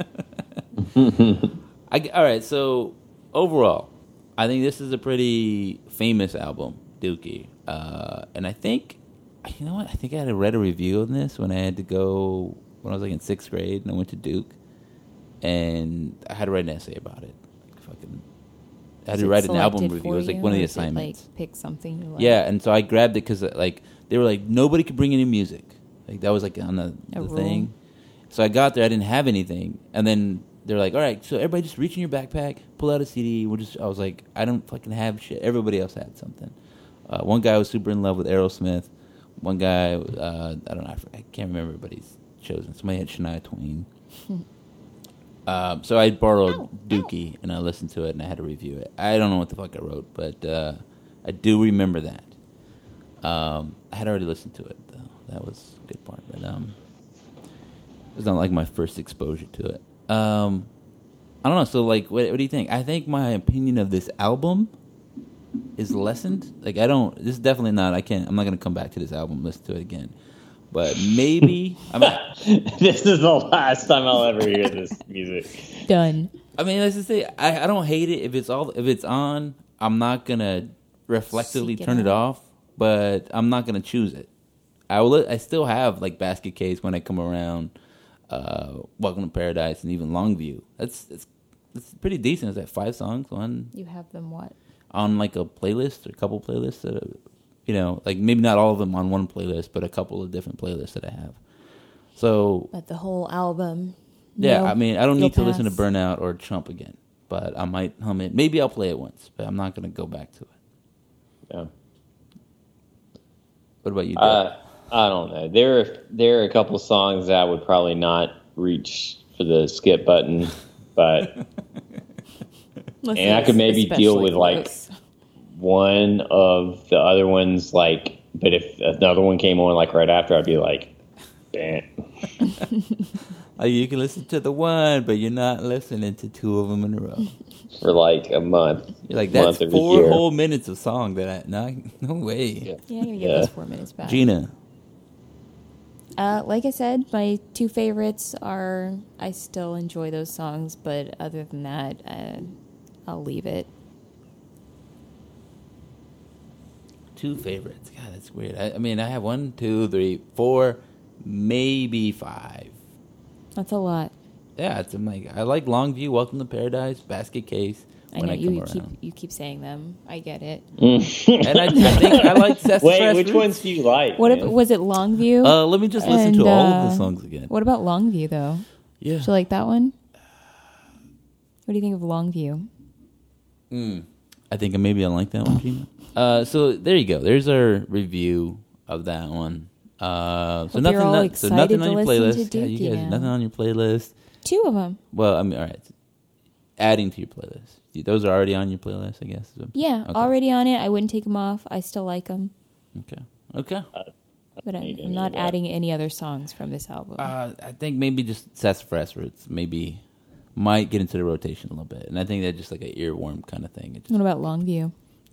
Speaker 2: All right, so overall, I think this is a pretty famous album, Dookie. And I think, you know what? I think I had read a review on this when I had to go, when I was like in 6th grade and I went to Duke. And I had to write an essay about it. I had
Speaker 4: Is
Speaker 2: to
Speaker 4: it
Speaker 2: write an album
Speaker 4: selected
Speaker 2: review.
Speaker 4: for
Speaker 2: It was like
Speaker 4: you,
Speaker 2: one of
Speaker 4: or
Speaker 2: the
Speaker 4: is it,
Speaker 2: assignments.
Speaker 4: like, pick something you like?
Speaker 2: Yeah, and so I grabbed it because like they were like, nobody could bring any music. Like that was like on the
Speaker 4: rule.
Speaker 2: thing. So I got there, I didn't have anything, and then they're like, "All right, so everybody just reach in your backpack, pull out a CD." I was like, "I don't fucking have shit." Everybody else had something. One guy was super in love with Aerosmith. One guy, I don't know, I can't remember everybody's chosen. Somebody had Shania Twain. So I borrowed Dookie, and I listened to it, and I had to review it. I don't know what the fuck I wrote, but I do remember that. I had already listened to it, though. That was a good part. But it was not like my first exposure to it. I don't know. So, like, what do you think? I think my opinion of this album is lessened. Like, this is definitely not, I'm not going to come back to this album and listen to it again. But maybe,
Speaker 1: this is the last time I'll ever hear this music.
Speaker 4: Done.
Speaker 2: I mean, let's just say, I don't hate it. If it's on, I'm not going to reflexively
Speaker 4: Seek it
Speaker 2: turn it
Speaker 4: out.
Speaker 2: off, but I'm not going to choose it. I still have, like, Basket Case when I come around, Welcome to Paradise, and even Longview. It's pretty decent. It's like 5 songs
Speaker 4: You have them what?
Speaker 2: on like a playlist or a couple playlists that like maybe not all of them on one playlist, but a couple of different playlists that I have. So
Speaker 4: But the whole album.
Speaker 2: yeah,
Speaker 4: no,
Speaker 2: I mean, I don't
Speaker 4: you'll
Speaker 2: need to listen to
Speaker 4: pass.
Speaker 2: Burnout or Chump again, but I might hum it. Maybe I'll play it once, but I'm not going to go back to it.
Speaker 1: Yeah.
Speaker 2: What about you, Dave?
Speaker 1: I don't know. There are a couple songs that I would probably not reach for the skip button, but and I could maybe deal
Speaker 4: Especially
Speaker 1: with like
Speaker 4: close.
Speaker 1: one of the other ones. Like, but if another one came on like right after, I'd be like, damn.
Speaker 2: You can listen to the one, but you're not listening to 2 of them in a row.
Speaker 1: For like a month.
Speaker 2: You're like,
Speaker 1: month
Speaker 2: that's
Speaker 1: of the
Speaker 2: 4
Speaker 1: year.
Speaker 2: whole minutes of song that no way.
Speaker 1: Yeah.
Speaker 4: Yeah, I'm gonna get
Speaker 1: Yeah.
Speaker 4: those 4 minutes back.
Speaker 2: Gina,
Speaker 4: Like I said, my 2 favorites are, I still enjoy those songs, but other than that, I'll leave it.
Speaker 2: 2 favorites. God, that's weird. I mean, I have 1, 2, 3, 4, maybe 5.
Speaker 4: That's a lot.
Speaker 2: Yeah, I'm like, I like Longview, Welcome to Paradise, Basket Case.
Speaker 4: I
Speaker 2: When
Speaker 4: know
Speaker 2: I come
Speaker 4: you
Speaker 2: around.
Speaker 4: keep saying them. I get it.
Speaker 2: And I think I like Sassafras
Speaker 1: Wait, which
Speaker 2: Roots.
Speaker 1: ones do you like?
Speaker 4: What
Speaker 1: man?
Speaker 4: was it? Longview.
Speaker 2: Let me just listen
Speaker 4: And,
Speaker 2: to all of the songs again.
Speaker 4: What about Longview though?
Speaker 2: Yeah.
Speaker 4: Do you like that one? What do you think of Longview?
Speaker 2: I think maybe I like that one, Gina. So there you go. There's our review of that one. So
Speaker 4: Hope
Speaker 2: nothing,
Speaker 4: you're all
Speaker 2: so
Speaker 4: excited
Speaker 2: nothing
Speaker 4: to
Speaker 2: on your
Speaker 4: listen
Speaker 2: playlist.
Speaker 4: to
Speaker 2: Yeah, you
Speaker 4: Dookie
Speaker 2: guys,
Speaker 4: now.
Speaker 2: nothing on your playlist.
Speaker 4: 2 of them.
Speaker 2: Well, I mean, all right. Adding to your playlist. Those are already on your playlist, I guess.
Speaker 4: Yeah,
Speaker 2: Okay.
Speaker 4: already on it. I wouldn't take them off. I still like them,
Speaker 2: Okay.
Speaker 4: but
Speaker 1: need
Speaker 4: I'm
Speaker 1: any
Speaker 4: not
Speaker 1: of that.
Speaker 4: adding any other songs from this album.
Speaker 2: I think maybe just Sassafras Roots maybe might get into the rotation a little bit, and I think that's just like an earworm kind of thing. It just,
Speaker 4: What about Longview?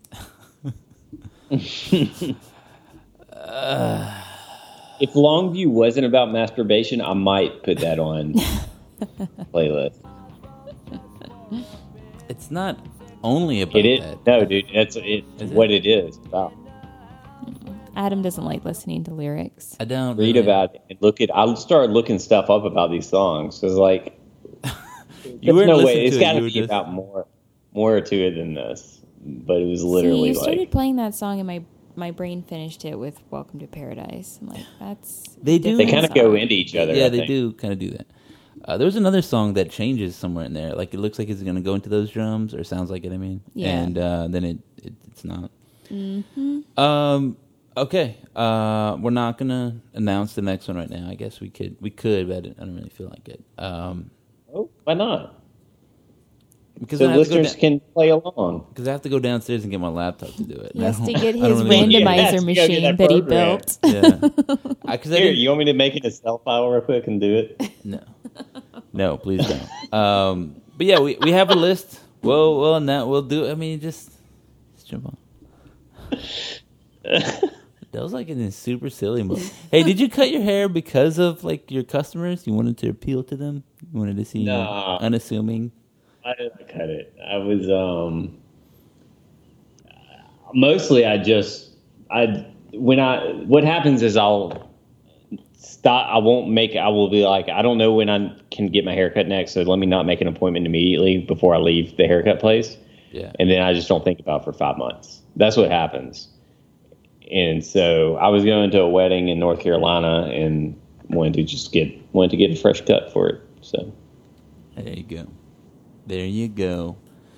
Speaker 1: If Longview wasn't about masturbation, I might put that on playlist.
Speaker 2: it's not only about
Speaker 1: It is
Speaker 2: that.
Speaker 1: no, dude. It's
Speaker 2: Is it?
Speaker 1: what it is about.
Speaker 4: Adam doesn't like listening to lyrics.
Speaker 2: I don't
Speaker 1: Read
Speaker 2: really-
Speaker 1: about it and look at. I'll start looking stuff up about these songs because, like,
Speaker 2: You
Speaker 1: there's
Speaker 2: weren't
Speaker 1: no
Speaker 2: listening
Speaker 1: way it's
Speaker 2: to it,
Speaker 1: got
Speaker 2: you
Speaker 1: to
Speaker 2: were
Speaker 1: be
Speaker 2: just-
Speaker 1: about more to it than this. But it was
Speaker 4: See,
Speaker 1: literally
Speaker 4: you started
Speaker 1: like
Speaker 4: playing that song, and my brain finished it with "Welcome to Paradise." I'm like, that's
Speaker 2: They do-
Speaker 1: they
Speaker 4: different
Speaker 1: kind of go
Speaker 4: song.
Speaker 1: into each other.
Speaker 2: Yeah,
Speaker 1: I
Speaker 2: they
Speaker 1: think.
Speaker 2: do kind of do that. There was another song that changes somewhere in there. Like it looks like it's going to go into those drums, or sounds like it. I mean,
Speaker 4: Yeah.
Speaker 2: and then it's not. Mm-hmm. Okay. We're not going to announce the next one right now. I guess we could, but I don't really feel like it.
Speaker 1: Oh, why not?
Speaker 2: Because
Speaker 1: So
Speaker 2: I have to go
Speaker 1: listeners can play along.
Speaker 2: because I have to go downstairs and get my laptop to do it.
Speaker 4: He has
Speaker 2: And I
Speaker 4: to
Speaker 2: don't-
Speaker 4: get
Speaker 2: I don't
Speaker 4: his
Speaker 2: really-
Speaker 1: Yeah,
Speaker 4: randomizer
Speaker 1: you gotta get
Speaker 4: machine
Speaker 1: that
Speaker 4: that he
Speaker 1: program.
Speaker 4: built.
Speaker 2: Yeah. Because
Speaker 1: Here, you want me to make it a cell file real quick and do it?
Speaker 2: No, please don't. But yeah, we have a list. Well, and that we'll do. I mean, just jump on. That was like in a super silly mode. Hey, did you cut your hair because of like your customers? You wanted to appeal to them. You wanted to seem
Speaker 1: No.
Speaker 2: unassuming.
Speaker 1: I didn't cut it. I was mostly what happens is I'll stop. I won't make. I will be like, I don't know when I can get my haircut next, so let me not make an appointment immediately before I leave the haircut place.
Speaker 2: Yeah.
Speaker 1: And then I just don't think about it for 5 months. That's what happens. And so I was going to a wedding in North Carolina and wanted to get a fresh cut for it. So
Speaker 2: There you go. There you go.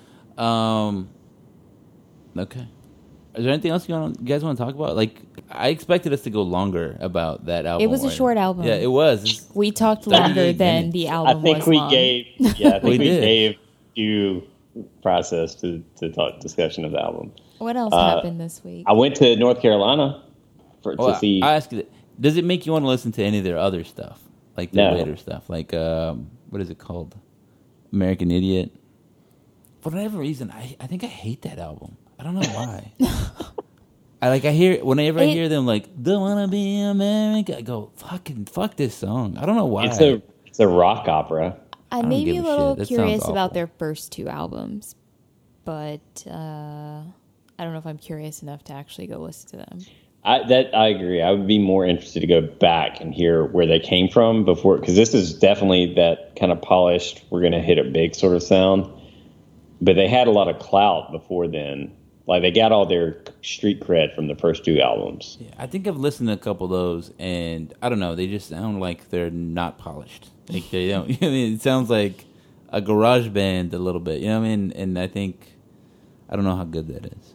Speaker 2: Okay. Is there anything else you guys want to talk about? Like, I expected us to go longer about that album.
Speaker 4: It was a short album.
Speaker 2: Yeah, it was.
Speaker 4: We talked
Speaker 2: 38
Speaker 4: longer than
Speaker 2: minutes.
Speaker 4: the
Speaker 1: I
Speaker 4: album
Speaker 1: think
Speaker 4: was
Speaker 1: we
Speaker 4: long.
Speaker 1: we
Speaker 2: did.
Speaker 1: gave due process to talk discussion of the album.
Speaker 4: What else happened this week?
Speaker 1: I went to North Carolina to
Speaker 2: Well,
Speaker 1: see.
Speaker 2: I ask you, does it make you want to listen to any of their other stuff? Like their later stuff? Like, what is it called? American Idiot? For whatever reason, I think I hate that album. I don't know why. Whenever I hear them like, don't wanna be America, I go, fuck this song. I don't know why.
Speaker 1: It's a rock opera.
Speaker 4: I
Speaker 2: don't
Speaker 4: may be
Speaker 2: give
Speaker 4: a
Speaker 2: a
Speaker 4: little
Speaker 2: shit. That
Speaker 4: curious
Speaker 2: sounds
Speaker 4: about
Speaker 2: awful.
Speaker 4: their first two albums, but I don't know if I'm curious enough to actually go listen to them.
Speaker 1: I agree. I would be more interested to go back and hear where they came from before, because this is definitely that kind of polished, we're going to hit it big sort of sound. But they had a lot of clout before then. Like, they got all their street cred from the first two albums.
Speaker 2: Yeah, I think I've listened to a couple of those, and I don't know, they just sound like they're not polished. Like they don't. I mean, it sounds like a garage band a little bit. You know what I mean? And I don't know how good that is.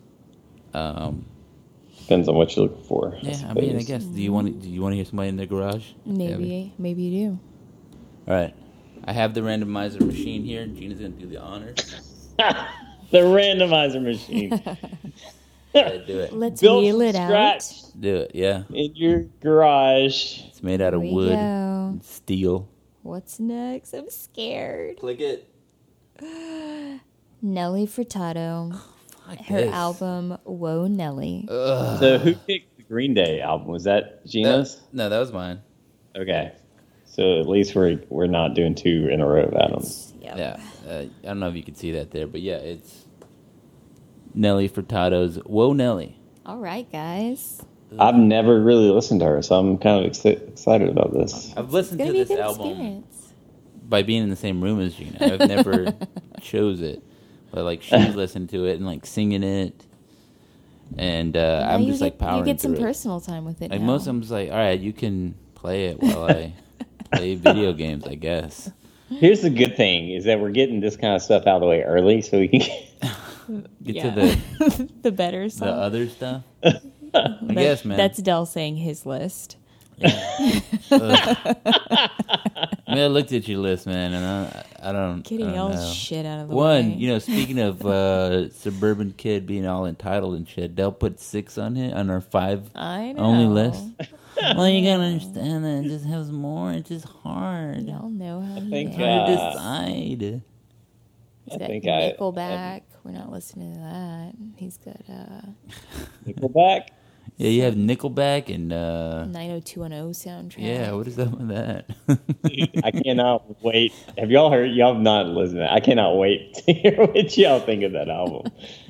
Speaker 1: Depends on what you're looking for.
Speaker 2: Yeah, I mean, I guess. Do you want to hear somebody in their garage?
Speaker 4: Maybe you do.
Speaker 2: All right, I have the randomizer machine here. Gina's gonna do the honors.
Speaker 1: The randomizer machine.
Speaker 2: Do it.
Speaker 4: Let's
Speaker 1: Built
Speaker 4: wheel
Speaker 1: from
Speaker 4: it out.
Speaker 1: scratch
Speaker 2: Do it. Yeah,
Speaker 1: in your garage.
Speaker 2: it's made out of
Speaker 4: Here we
Speaker 2: wood,
Speaker 4: go.
Speaker 2: and steel.
Speaker 4: What's next? I'm scared.
Speaker 2: Click it.
Speaker 4: Nelly Furtado,
Speaker 2: Fuck
Speaker 4: her
Speaker 2: this.
Speaker 4: album "Whoa Nelly."
Speaker 1: So who picked the Green Day album? Was that Gina's?
Speaker 2: No, that was mine.
Speaker 1: Okay. So at least we're not doing two in a row of Adams.
Speaker 4: Yep.
Speaker 2: Yeah, I don't know if you can see that there, but yeah, it's Nelly Furtado's "Whoa Nelly."
Speaker 4: All right, guys.
Speaker 1: I've never really listened to her, so I'm kind of excited about this.
Speaker 2: I've
Speaker 4: It's
Speaker 2: listened
Speaker 4: gonna
Speaker 2: to
Speaker 4: be a
Speaker 2: this
Speaker 4: good
Speaker 2: album
Speaker 4: experience.
Speaker 2: by being in the same room as Gina. I've never chose it, but like she's listening to it and like singing it, and
Speaker 4: Now
Speaker 2: I'm
Speaker 4: you
Speaker 2: just like
Speaker 4: get,
Speaker 2: powering
Speaker 4: You get some
Speaker 2: through it.
Speaker 4: personal time with it.
Speaker 2: Like
Speaker 4: now.
Speaker 2: most of them, just like, all right, you can play it while I play video games, I guess.
Speaker 1: Here's the good thing is that we're getting this kind of stuff out of the way early, so we can
Speaker 2: Get
Speaker 4: Yeah.
Speaker 2: to the
Speaker 4: the better song.
Speaker 2: other stuff. I guess, man.
Speaker 4: That's Dell saying his list.
Speaker 2: I mean, I looked at your list, man, and I don't.
Speaker 4: Getting
Speaker 2: I don't
Speaker 4: all
Speaker 2: know.
Speaker 4: shit out of the
Speaker 2: One,
Speaker 4: way.
Speaker 2: you know, speaking of suburban kid being all entitled and shit, Dell put 6 on it on our 5
Speaker 4: I know.
Speaker 2: only list. Well, you gotta understand that it just has more. It's just hard.
Speaker 4: Y'all know how he
Speaker 1: think,
Speaker 4: is.
Speaker 2: Hard to decide.
Speaker 4: He's
Speaker 1: I
Speaker 4: got
Speaker 1: think
Speaker 4: Nickelback. We're not listening to that. He's got
Speaker 1: Nickelback.
Speaker 2: Yeah, you have Nickelback and
Speaker 4: 90210 soundtrack.
Speaker 2: yeah, what is up with that?
Speaker 1: I cannot wait. Have y'all heard? Y'all have not listened to that. I cannot wait to hear what y'all think of that album.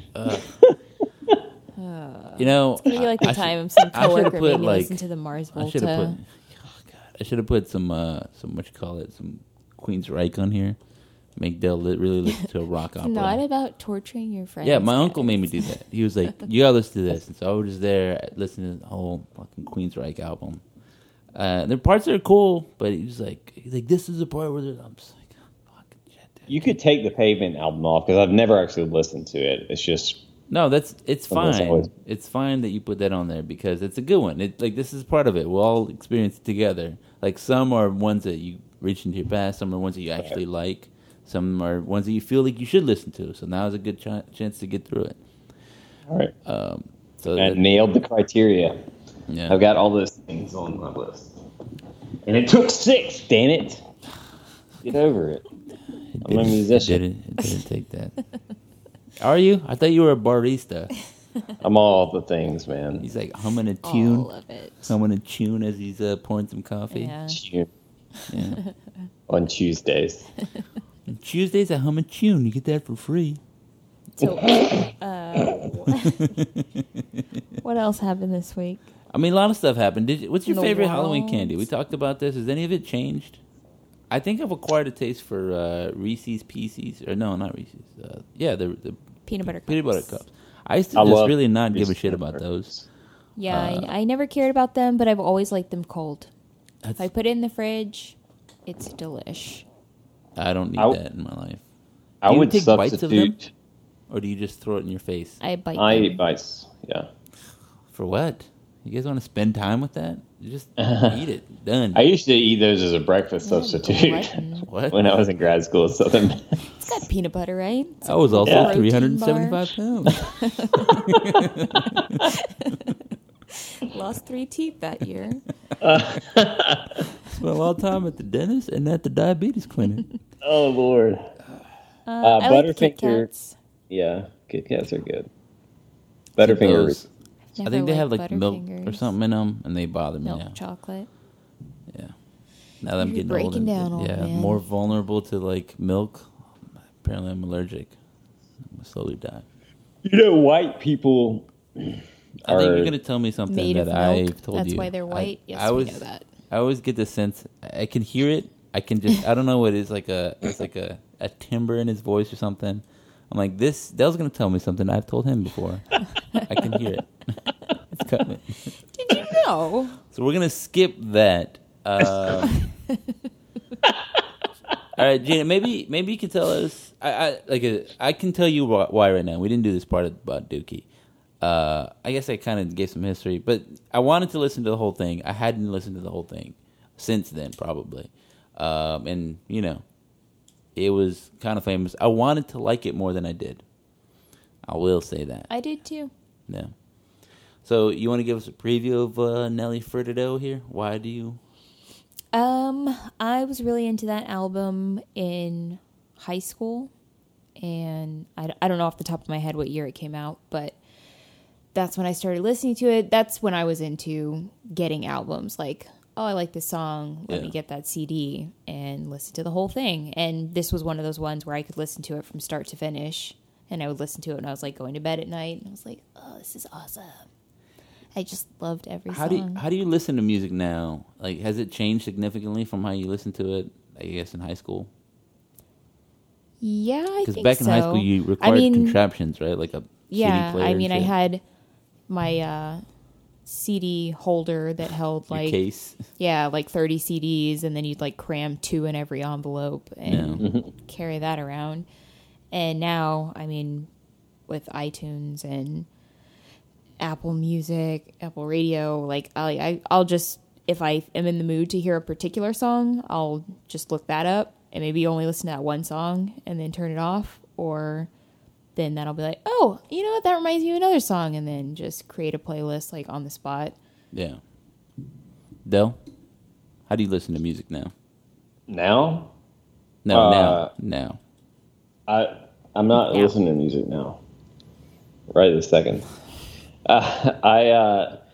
Speaker 2: You know,
Speaker 4: It's gonna be like the time some
Speaker 2: I should've
Speaker 4: coworker
Speaker 2: put,
Speaker 4: made me
Speaker 2: like-
Speaker 4: listen to the Mars
Speaker 2: I should have put.
Speaker 4: Volta.
Speaker 2: Oh God, I should have put some what you call it, some Queensryche on here. Make Dell really listen to a rock opera.
Speaker 4: It's not about torturing your friends.
Speaker 2: Yeah, my uncle
Speaker 4: guys.
Speaker 2: made me do that. He was like, "You gotta listen to this," and so I was just there listening to the whole fucking Queensryche album. The parts are cool, but he's like, "This is the part where I'm just like, oh, fucking shit." Dude.
Speaker 1: You could take the Pavement album off because I've never actually listened to it. It's just
Speaker 2: No, it's
Speaker 1: Something's
Speaker 2: fine.
Speaker 1: always-
Speaker 2: It's fine that you put that on there because it's a good one. This is part of it. We'll all experience it together. Like some are ones that you reach into your past, some are ones that you actually like, some are ones that you feel like you should listen to. So now is a good chance to get through it.
Speaker 1: all right.
Speaker 2: So
Speaker 1: I nailed the criteria.
Speaker 2: yeah.
Speaker 1: I've got all those things on my list, and it took 6. Damn it! Get over it. I'm a musician.
Speaker 2: It didn't take that. Are you? I thought you were a barista.
Speaker 1: I'm all the things, man.
Speaker 2: He's like humming a tune,
Speaker 4: All of it.
Speaker 2: humming a tune as he's pouring some coffee.
Speaker 4: Yeah.
Speaker 1: Tune
Speaker 2: Yeah.
Speaker 1: on Tuesdays.
Speaker 2: And Tuesdays I hum a tune. You get that for free.
Speaker 4: So, what else happened this week?
Speaker 2: I mean, a lot of stuff happened. What's your
Speaker 4: In the
Speaker 2: favorite Halloween
Speaker 4: world.
Speaker 2: candy? We talked about this. Has any of it changed? I think I've acquired a taste for Reese's Pieces. Or no, not Reese's. Yeah, the
Speaker 4: Peanut butter cups.
Speaker 2: peanut butter cups. I used to
Speaker 1: I
Speaker 2: just
Speaker 1: love
Speaker 2: really not give a
Speaker 1: Reese's
Speaker 2: shit
Speaker 1: peanut
Speaker 2: about
Speaker 1: butter
Speaker 2: those.
Speaker 1: cups.
Speaker 4: Yeah, I never cared about them, but I've always liked them cold. If I put it in the fridge, it's delish.
Speaker 2: I don't need that in my life.
Speaker 1: I
Speaker 2: Do you
Speaker 1: would
Speaker 2: take bites of them?
Speaker 1: substitute.
Speaker 2: Or do you just throw it in your face?
Speaker 4: I bite
Speaker 1: I
Speaker 4: them.
Speaker 1: eat bites. Yeah.
Speaker 2: For what? You guys want to spend time with that? You just eat it. Done.
Speaker 1: I used to eat those as a breakfast
Speaker 4: Yeah,
Speaker 1: substitute
Speaker 4: glutton.
Speaker 2: What?
Speaker 1: when I was in grad school at Southern.
Speaker 4: It's got peanut butter, right? It's
Speaker 2: I was also
Speaker 1: Yeah.
Speaker 2: 375 pounds.
Speaker 4: Lost 3 teeth that year.
Speaker 2: Spent a lot of time at the dentist and at the diabetes clinic.
Speaker 1: Oh Lord.
Speaker 4: I like the Kit
Speaker 1: Butterfinger.
Speaker 4: Kats.
Speaker 1: Yeah, Kit Kats are good. Butterfinger.
Speaker 2: Those- I
Speaker 4: Never
Speaker 2: think they have
Speaker 4: liked
Speaker 2: like milk or
Speaker 4: Butterfingers.
Speaker 2: something in them, and they bother me
Speaker 4: Milk
Speaker 2: now.
Speaker 4: chocolate.
Speaker 2: Yeah. Now that I'm
Speaker 4: You're
Speaker 2: getting
Speaker 4: breaking
Speaker 2: older,
Speaker 4: down, old
Speaker 2: yeah,
Speaker 4: man.
Speaker 2: more vulnerable to like milk. Apparently, I'm allergic. I'm gonna slowly die.
Speaker 1: You know, white people
Speaker 2: I think
Speaker 1: are.
Speaker 2: you're gonna tell me something
Speaker 4: Made
Speaker 2: that
Speaker 4: of
Speaker 2: I've
Speaker 4: milk.
Speaker 2: told
Speaker 4: That's
Speaker 2: you.
Speaker 4: why they're white. Yes,
Speaker 2: I
Speaker 4: we
Speaker 2: always,
Speaker 4: know that.
Speaker 2: I always get the sense. I can hear it. I can just. I don't know what it is. It's like a timbre in his voice or something. I'm like, this. Dale's gonna tell me something I've told him before. I can hear it. It's coming.
Speaker 4: Did you know?
Speaker 2: So we're gonna skip that. All right, Gina. Maybe you can tell us. I can tell you why right now. We didn't do this part about Dookie. I guess I kind of gave some history, but I wanted to listen to the whole thing. I hadn't listened to the whole thing since then, probably. And you know, it was kind of famous. I wanted to like it more than I did. I will say that.
Speaker 4: I did too.
Speaker 2: Yeah. So you want to give us a preview of Nelly Furtado here? Why do you?
Speaker 4: I was really into that album in high school, and I don't know off the top of my head what year it came out, but that's when I started listening to it. That's when I was into getting albums. Like, oh, I like this song. Let me get that CD and listen to the whole thing. And this was one of those ones where I could listen to it from start to finish, and I would listen to it when I was like going to bed at night, and I was like, oh, this is awesome. I just loved every song.
Speaker 2: How do you listen to music now? Like, has it changed significantly from how you listened to it? I guess in high school.
Speaker 4: Yeah, I think so.
Speaker 2: Because back in high school, you required contraptions, right? Like a CD player.
Speaker 4: I mean,
Speaker 2: and
Speaker 4: I
Speaker 2: shit.
Speaker 4: had my CD holder that held
Speaker 2: Your
Speaker 4: like
Speaker 2: case.
Speaker 4: yeah, like 30 CDs, and then you'd like cram 2 in every envelope and carry that around. And now, I mean, with iTunes and Apple Music, Apple Radio, like I'll just, if I am in the mood to hear a particular song, I'll just look that up and maybe only listen to that one song and then turn it off, or then that'll be like, oh, you know what, that reminds me of another song, and then just create a playlist like on the spot.
Speaker 2: Yeah. Del, how do you listen to music now?
Speaker 1: Now?
Speaker 2: Now.
Speaker 1: I'm not listening to music now. Right this second. I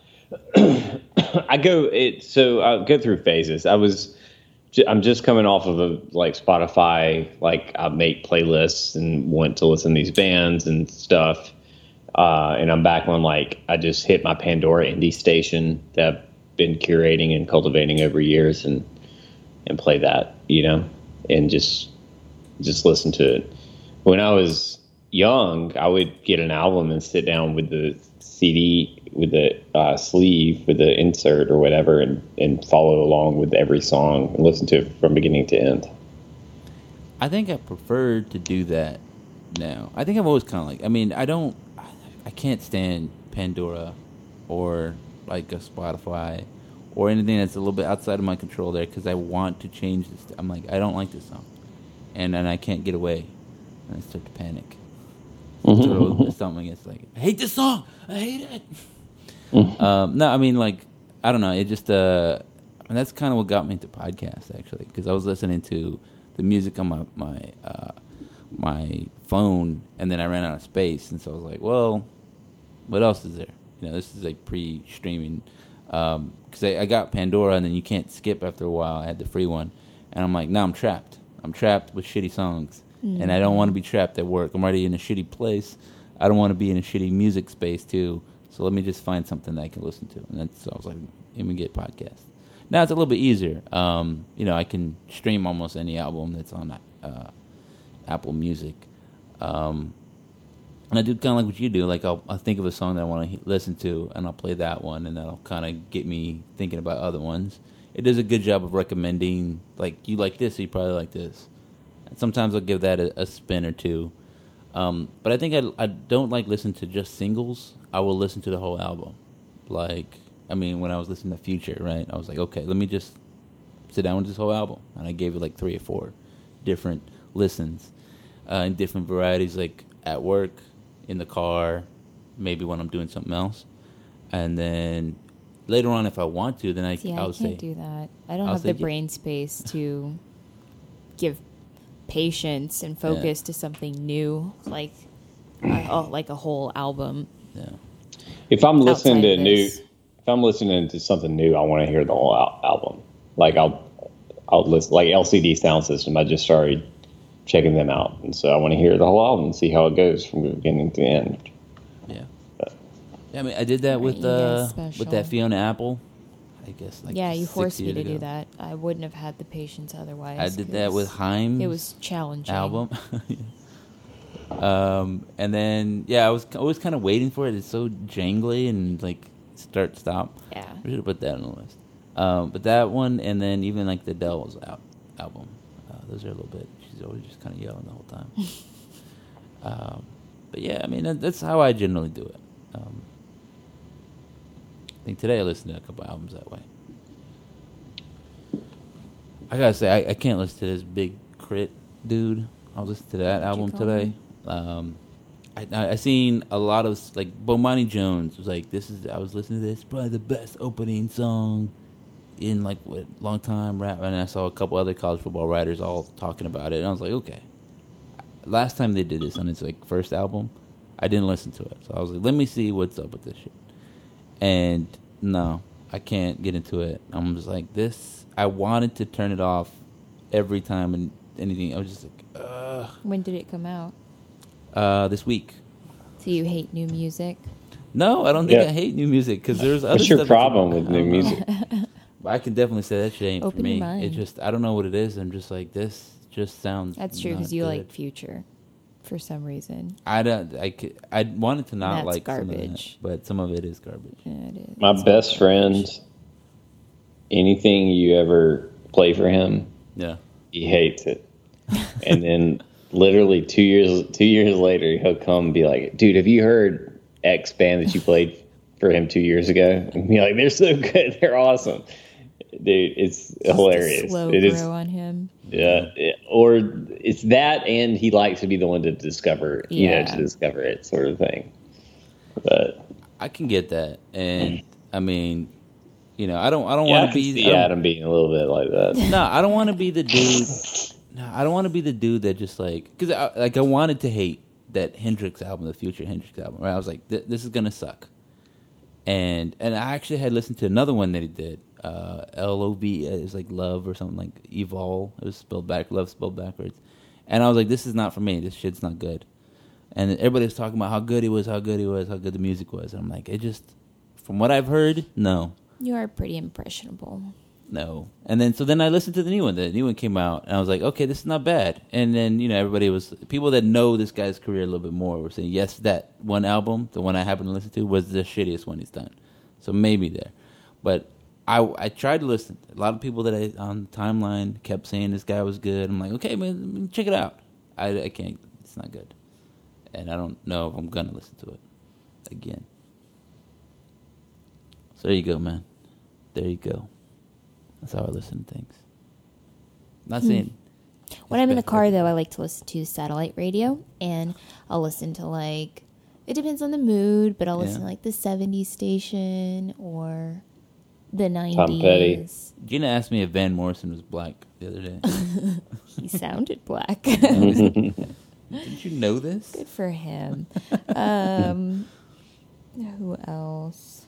Speaker 1: go through phases. I'm just coming off of a like Spotify, like I make playlists and want to listen to these bands and stuff. And I'm back on like I just hit my Pandora indie station that I've been curating and cultivating over years and play that, you know, and just listen to it. When I was young, I would get an album and sit down with the CD, with the sleeve, with the insert or whatever, and follow along with every song and listen to it from beginning to end.
Speaker 2: I think I prefer to do that now. I think I've always kind of like, I mean, I can't stand Pandora or like a Spotify or anything that's a little bit outside of my control there, because I want to change this. I'm like, I don't like this song. And then I can't get away. And I start to panic. Throw something. It's like, I hate this song. I hate it. No, I mean, like, I don't know. It just, and that's kind of what got me into podcasts, actually, because I was listening to the music on my phone, and then I ran out of space, and so I was like, well, what else is there? You know, this is like pre-streaming, because I got Pandora, and then you can't skip after a while. I had the free one, and I'm like, now I'm trapped. I'm trapped with shitty songs, and I don't want to be trapped at work. I'm already in a shitty place. I don't want to be in a shitty music space too. So let me just find something that I can listen to. And so I was like, let me get podcasts. Now it's a little bit easier. You know, I can stream almost any album that's on Apple Music. And And I do kind of like what you do. Like I'll think of a song that I want to listen to, and I'll play that one, and that'll kind of get me thinking about other ones. It does a good job of recommending, like, you like this, so you probably like this. And sometimes I'll give that a spin or two. But I think I don't like listen to just singles. I will listen to the whole album. Like, I mean, when I was listening to Future, right, I was like, okay, let me just sit down with this whole album. And I gave it like 3 or 4 different listens in different varieties, like at work, in the car, maybe when I'm doing something else. And then later on, if I want to, then
Speaker 4: I
Speaker 2: I'll say...
Speaker 4: can't do that. I don't have the brain space to give patience and focus to something new, like a whole album.
Speaker 2: Yeah.
Speaker 1: If I'm listening to something new, I want to hear the whole album. Like I'll listen, like LCD Sound System. I just started checking them out, and so I want to hear the whole album and see how it goes from the beginning to the end.
Speaker 2: Yeah. Yeah, I mean, I did that with that Fiona Apple. I guess. Like
Speaker 4: you forced me to do that. I wouldn't have had the patience otherwise.
Speaker 2: I did that with Haim.
Speaker 4: It was challenging.
Speaker 2: Album. And then I was always kind of waiting for it. It's so jangly and like start stop.
Speaker 4: Yeah.
Speaker 2: We should have put that on the list. But that one, and then even like the Adele's album. Those are a little bit. She's always just kind of yelling the whole time. But yeah, I mean that's how I generally do it. I think today I listened to a couple albums that way. I gotta say, I can't listen to this Big Crit dude. I'll listen to that album today. I seen a lot of like Bomani Jones was like, I was listening to this, probably the best opening song in like long time rap, and I saw a couple other college football writers all talking about it, and I was like, okay. Last time they did this on its like first album, I didn't listen to it, so I was like, let me see what's up with this shit. And no, I can't get into it. I'm just like this. I wanted to turn it off every time and anything. I was just like, ugh.
Speaker 4: When did it come out?
Speaker 2: This week.
Speaker 4: So you hate new music?
Speaker 2: No, I don't think I hate new music because there's other.
Speaker 1: What's your problem with new music?
Speaker 2: But I can definitely say that shit ain't
Speaker 4: Open
Speaker 2: for me.
Speaker 4: your mind.
Speaker 2: It just I don't know what it is. I'm just like this. Just sounds.
Speaker 4: That's true because you
Speaker 2: good.
Speaker 4: like Future, for some reason.
Speaker 2: I wanted to not like
Speaker 4: garbage,
Speaker 2: some of that, but some of it is garbage.
Speaker 4: Yeah, it is.
Speaker 1: My best friend, anything you ever play for him, he hates it. And then literally 2 years later, he'll come and be like, "Dude, have you heard X band that you played for him 2 years ago?" And be like, "They're so good, they're awesome." Dude, it's hilarious.
Speaker 4: Slow
Speaker 1: it
Speaker 4: grow
Speaker 1: is
Speaker 4: on him.
Speaker 1: Yeah, or it's that, and he likes to be the one to discover, to discover it, sort of thing. But
Speaker 2: I can get that, and I mean, I don't want to be
Speaker 1: Adam being a little bit like that.
Speaker 2: No, I don't want to be the dude. No, I don't want to be the dude that just like because I wanted to hate that Hendrix album, the Future Hendrix album. Right? I was like, this is gonna suck, and I actually had listened to another one that he did. LOV is like love or something, like Evol. It was spelled back, love spelled backwards. And I was like, this is not for me. This shit's not good. And everybody was talking about how good he was, how good the music was. And I'm like, it just, from what I've heard, no.
Speaker 4: You are pretty impressionable.
Speaker 2: No. And then I listened to the new one. The new one came out, and I was like, okay, this is not bad. And then, people that know this guy's career a little bit more were saying, yes, that one album, the one I happened to listen to, was the shittiest one he's done. So maybe there. But I tried to listen. A lot of people that on the timeline kept saying this guy was good. I'm like, okay, man, check it out. I can't. It's not good. And I don't know if I'm going to listen to it again. So there you go, man. There you go. That's how I listen to things. Not saying.
Speaker 4: When I'm in the car, though, I like to listen to satellite radio. And I'll listen to, like, it depends on the mood, but I'll listen to, like, the 70s station or the 90s.
Speaker 1: Tom Petty.
Speaker 2: Gina asked me if Van Morrison was black the other day.
Speaker 4: He sounded black.
Speaker 2: Didn't you know this?
Speaker 4: Good for him. Who else?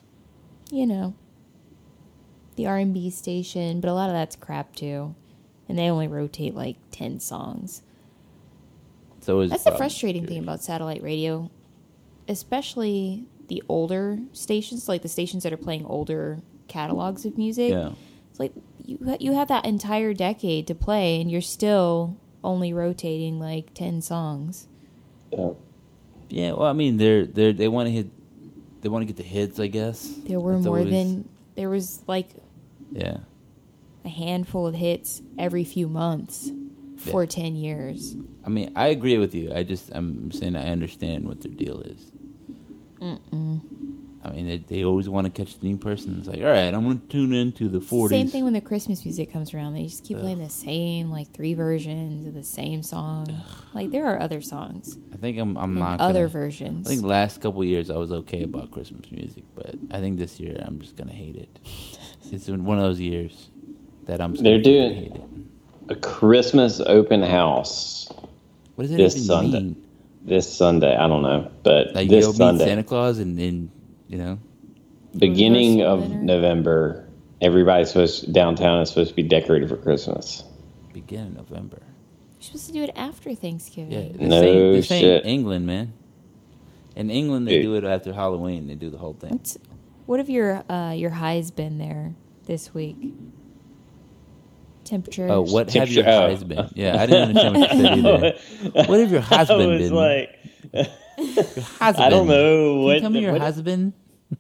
Speaker 4: The R&B station, but a lot of that's crap too. And they only rotate like 10 songs. That's the frustrating thing about satellite radio, especially the older stations, like the stations that are playing older catalogs of music.
Speaker 2: Yeah.
Speaker 4: It's like you have that entire decade to play, and you're still only rotating like 10 songs.
Speaker 1: Yeah.
Speaker 2: Yeah, well, I mean, they want to get the hits, I guess.
Speaker 4: There were
Speaker 2: That's
Speaker 4: more
Speaker 2: always-
Speaker 4: than there was like
Speaker 2: Yeah.
Speaker 4: a handful of hits every few months for
Speaker 2: Yeah.
Speaker 4: 10 years.
Speaker 2: I mean, I agree with you. I'm saying I understand what their deal is. I mean, they always want to catch the new person. It's like, all right, I'm going to tune into the 40s.
Speaker 4: Same thing when the Christmas music comes around. They just keep playing the same like 3 versions of the same song. Like there are other songs,
Speaker 2: I think I'm
Speaker 4: and
Speaker 2: not
Speaker 4: other
Speaker 2: gonna,
Speaker 4: versions.
Speaker 2: I think the last couple of years I was okay about Christmas music, but I think this year I'm just gonna hate it. It's been one of those years that I'm. Just
Speaker 1: They're
Speaker 2: gonna
Speaker 1: doing-
Speaker 2: hate it.
Speaker 1: A Christmas open house
Speaker 2: What does that
Speaker 1: this
Speaker 2: even
Speaker 1: Sunday.
Speaker 2: mean?
Speaker 1: This Sunday. I don't know, but
Speaker 2: Like
Speaker 1: this
Speaker 2: you'll meet
Speaker 1: Sunday,
Speaker 2: Santa Claus and you know.
Speaker 1: beginning
Speaker 4: Universal
Speaker 1: of
Speaker 4: dinner.
Speaker 1: November, downtown is supposed to be decorated for Christmas.
Speaker 2: Beginning of November.
Speaker 4: You're supposed to do it after Thanksgiving.
Speaker 2: Yeah,
Speaker 1: No
Speaker 2: this ain't
Speaker 1: shit.
Speaker 2: England, man. In England, they
Speaker 1: Dude.
Speaker 2: do it after Halloween. They do the whole thing.
Speaker 4: What have your highs been there this week? Temperature.
Speaker 2: Oh, what have your
Speaker 1: Temperature-
Speaker 2: highs been? Yeah, I didn't understand what you said either. What have your
Speaker 1: I
Speaker 2: husband
Speaker 1: was
Speaker 2: been?
Speaker 1: like,
Speaker 2: Your husband.
Speaker 1: I don't know
Speaker 2: Can
Speaker 1: what.
Speaker 2: you tell me your
Speaker 1: what-
Speaker 2: husband?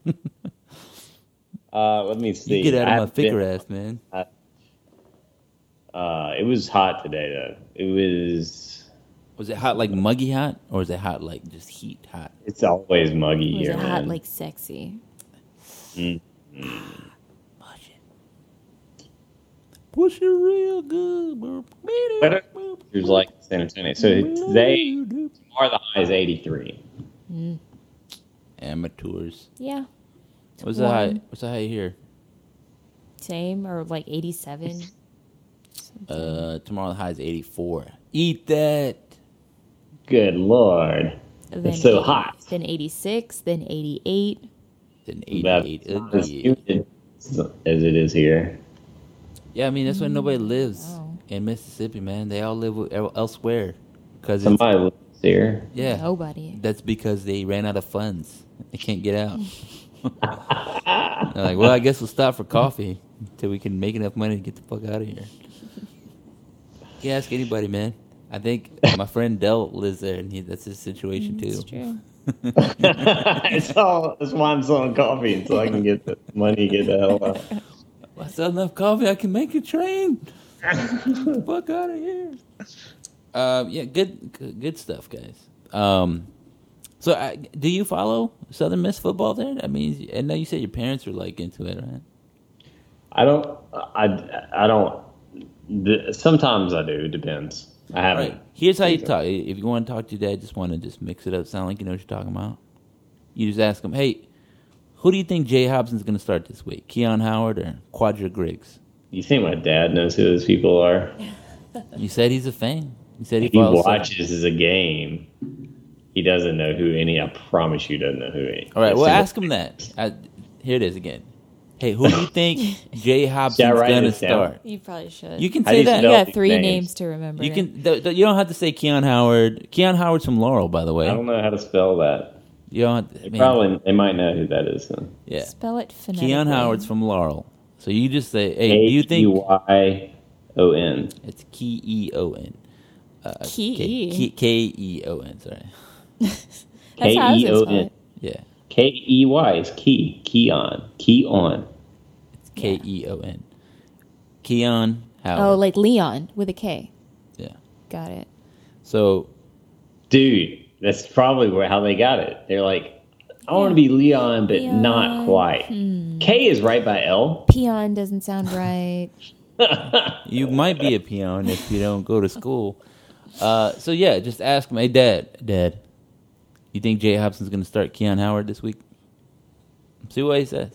Speaker 1: Let me see.
Speaker 2: You get out of my
Speaker 1: I've been-
Speaker 2: figure ass, man.
Speaker 1: It was hot today, though. It was.
Speaker 2: Was it hot like muggy hot, or was it hot like just heat hot?
Speaker 1: It's always muggy
Speaker 4: was
Speaker 1: here,
Speaker 4: it hot
Speaker 1: man.
Speaker 4: like sexy?
Speaker 2: Push it real good.
Speaker 1: But it was like San Antonio. So today, tomorrow the high is 83.
Speaker 2: Amateurs.
Speaker 4: Yeah.
Speaker 2: What's the high?
Speaker 4: warm.
Speaker 2: What's the high here?
Speaker 4: Same or like 87.
Speaker 2: Tomorrow the high is 84. Eat that.
Speaker 1: Good lord.
Speaker 4: Then
Speaker 1: It's so hot.
Speaker 4: Then 86. Then 88.
Speaker 2: Then
Speaker 1: That's
Speaker 2: 88.
Speaker 1: not as
Speaker 2: Ugly.
Speaker 1: humid as it is here.
Speaker 2: Yeah, I mean that's why nobody lives
Speaker 4: Oh.
Speaker 2: in Mississippi, man. They all live elsewhere because
Speaker 1: Somebody lives here.
Speaker 2: yeah.
Speaker 4: Nobody.
Speaker 2: That's because they ran out of funds. They can't get out. They're like, well, I guess we'll stop for coffee until we can make enough money to get the fuck out of here. You can ask anybody, man. I think my friend Dell lives there, and that's his situation too.
Speaker 4: It's true.
Speaker 1: That's why I'm selling coffee until I can get the money to get the hell out.
Speaker 2: I sell enough coffee, I can make a train. Fuck out of here. Yeah, good stuff, guys. So, do you follow Southern Miss football there? I mean, I know you said your parents were like into it, right?
Speaker 1: I don't. Sometimes I do. It depends. I
Speaker 2: All
Speaker 1: haven't.
Speaker 2: right. Here's how you talk. If you want to talk to your dad, just want to just mix it up, sound like you know what you're talking about. You just ask him, "Hey, who do you think Jay Hobson's going to start this week? Keon Howard or Quadra Griggs?"
Speaker 1: You think my dad knows who those people are?
Speaker 2: You said he's a fan. You said he
Speaker 1: He
Speaker 2: follows.
Speaker 1: watches a game. He doesn't know who any. I promise you, doesn't know who any.
Speaker 2: All right. Well,
Speaker 1: Single-
Speaker 2: ask him that. Here it is again. Hey, who do you think Jay Hobson's
Speaker 1: Should I write
Speaker 2: going to
Speaker 1: this down?
Speaker 2: start?
Speaker 4: You probably should.
Speaker 2: You can
Speaker 1: How
Speaker 2: say
Speaker 1: do you
Speaker 2: that.
Speaker 4: You
Speaker 1: spell-
Speaker 4: got 3
Speaker 1: names.
Speaker 4: names to remember.
Speaker 2: You can. You don't have to say Keon Howard. Keon Howard's from Laurel, by the way.
Speaker 1: I don't know how to spell that.
Speaker 2: You don't.
Speaker 1: They
Speaker 2: Man,
Speaker 1: they might know who that is. Then.
Speaker 2: yeah.
Speaker 4: Spell it phonetically.
Speaker 2: Keon Howard's from Laurel. So you just say, hey, do you think
Speaker 1: Keyon?
Speaker 2: it's Keon?
Speaker 4: Key.
Speaker 2: Keon. Sorry.
Speaker 4: That's how I was gonna spell it.
Speaker 2: Yeah.
Speaker 1: Key is key. Keyon.
Speaker 2: It's Keon. Keon Howard.
Speaker 4: Oh, like Leon with a K.
Speaker 2: Yeah.
Speaker 4: Got it.
Speaker 2: So
Speaker 1: Dude, that's probably how they got it. They're like, I want to be Leon, but not quite. K is right by L.
Speaker 4: Peon doesn't sound right.
Speaker 2: you might be a peon if you don't go to school. So yeah, just ask him, hey, Dad, you think Jay Hobson's going to start Keon Howard this week? See what he says.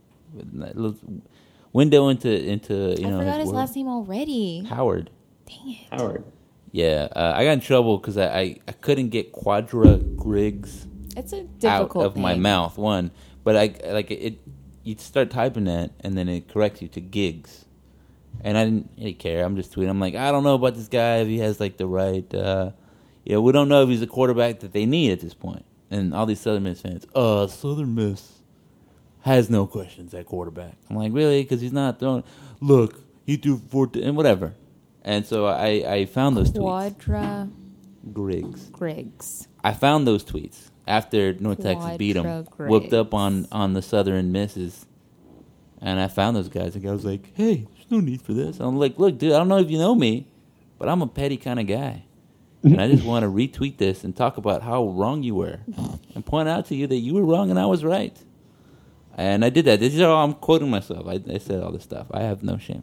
Speaker 2: Window into you
Speaker 4: I
Speaker 2: know
Speaker 4: forgot his
Speaker 2: world.
Speaker 4: last name already.
Speaker 2: Howard.
Speaker 4: Dang it.
Speaker 1: Howard.
Speaker 2: Yeah, I got in trouble because I couldn't get Quadra Griggs
Speaker 4: It's a
Speaker 2: out
Speaker 4: difficult
Speaker 2: of my
Speaker 4: name.
Speaker 2: mouth. One, but I like it. You start typing that, and then it corrects you to Gigs, and I didn't really care. I'm just tweeting. I'm like, I don't know about this guy if he has like the right. We don't know if he's the quarterback that they need at this point. And all these Southern Miss fans, Southern Miss has no questions at quarterback. I'm like, really? Because he's not throwing. Look, he threw 14 and whatever. And so I found those tweets.
Speaker 4: Quadra Griggs.
Speaker 2: I found those tweets after North Texas beat them.
Speaker 4: Quadro
Speaker 2: Looked up
Speaker 4: Griggs.
Speaker 2: on the Southern Misses, and I found those guys. And I was like, "Hey, there's no need for this." I'm like, "Look, dude, I don't know if you know me, but I'm a petty kind of guy, and I just want to retweet this and talk about how wrong you were, and point out to you that you were wrong and I was right." And I did that. This is all I'm quoting myself. I said all this stuff. I have no shame.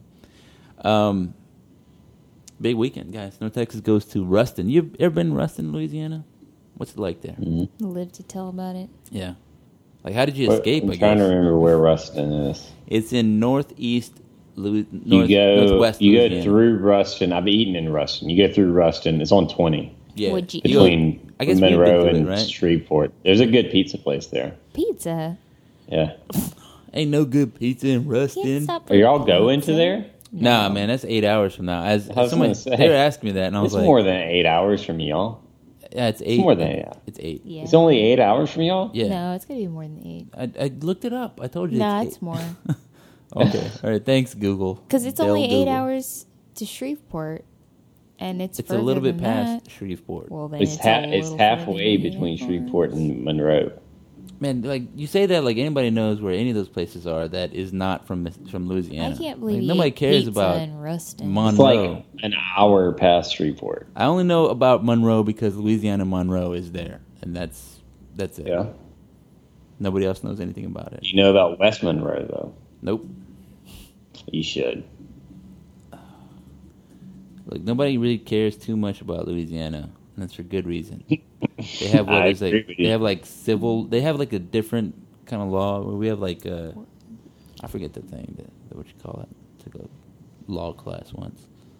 Speaker 2: Big weekend, guys. North Texas goes to Ruston. You ever been to Ruston, Louisiana? What's it like there?
Speaker 4: Live to tell about it.
Speaker 2: Yeah. Like, how did you escape,
Speaker 1: I'm
Speaker 2: I
Speaker 1: trying
Speaker 2: guess?
Speaker 1: to remember where Ruston is.
Speaker 2: It's in northeast, northwest
Speaker 1: You
Speaker 2: Louisiana.
Speaker 1: go through Ruston. I've eaten in Ruston. You go through Ruston. It's on 20
Speaker 2: Yeah.
Speaker 4: Would you-
Speaker 1: between
Speaker 2: I guess we've been
Speaker 1: Monroe
Speaker 2: through it,
Speaker 1: and
Speaker 2: right?
Speaker 1: Shreveport. There's a good pizza place there.
Speaker 4: Pizza.
Speaker 1: Yeah.
Speaker 2: Ain't no good pizza in Ruston.
Speaker 4: Can't stop
Speaker 1: Are y'all
Speaker 4: for
Speaker 1: going
Speaker 4: pizza.
Speaker 1: to there?
Speaker 2: Nah, man, that's 8 hours from now. As
Speaker 1: I was
Speaker 2: someone,
Speaker 1: gonna say,
Speaker 2: they were asking me that, and I was
Speaker 1: It's
Speaker 2: like,
Speaker 1: more than 8 hours from y'all.
Speaker 2: yeah, it's 8.
Speaker 1: more than 8 hours.
Speaker 2: It's 8.
Speaker 4: Yeah.
Speaker 1: It's only 8 hours from y'all?
Speaker 2: Yeah.
Speaker 4: No, it's gonna be more than 8.
Speaker 2: I looked it up. I told you
Speaker 4: Nah,
Speaker 2: it's
Speaker 4: it's more.
Speaker 2: 8. Okay. All right. Thanks, Google.
Speaker 4: Because it's
Speaker 2: Dell
Speaker 4: only 8
Speaker 2: Google.
Speaker 4: hours to Shreveport, and it's
Speaker 2: It's a little bit
Speaker 4: than
Speaker 2: past
Speaker 4: that.
Speaker 2: Shreveport.
Speaker 4: Well, then
Speaker 1: It's
Speaker 4: it's, a
Speaker 1: it's
Speaker 4: little
Speaker 1: halfway
Speaker 4: further than
Speaker 1: between
Speaker 4: 8
Speaker 1: Shreveport
Speaker 4: hours.
Speaker 1: and Monroe.
Speaker 2: Man, like you say that, like anybody knows where any of those places are that is not from
Speaker 4: I
Speaker 2: Louisiana.
Speaker 4: can't believe
Speaker 2: Like,
Speaker 4: you
Speaker 2: nobody
Speaker 4: ate
Speaker 2: cares
Speaker 4: pizza
Speaker 2: about
Speaker 4: in Ruston.
Speaker 1: It's
Speaker 2: Monroe.
Speaker 1: like an hour past Shreveport.
Speaker 2: I only know about Monroe because Louisiana Monroe is there, and that's it.
Speaker 1: Yeah.
Speaker 2: Nobody else knows anything about it.
Speaker 1: You know about West Monroe, though.
Speaker 2: Nope.
Speaker 1: You should.
Speaker 2: Look, nobody really cares too much about Louisiana, and that's for good reason. They have what
Speaker 1: I
Speaker 2: is like
Speaker 1: agree with
Speaker 2: they
Speaker 1: you.
Speaker 2: have like civil. They have like a different kind of law where we have like I forget the thing that what you call it. Took a law class once.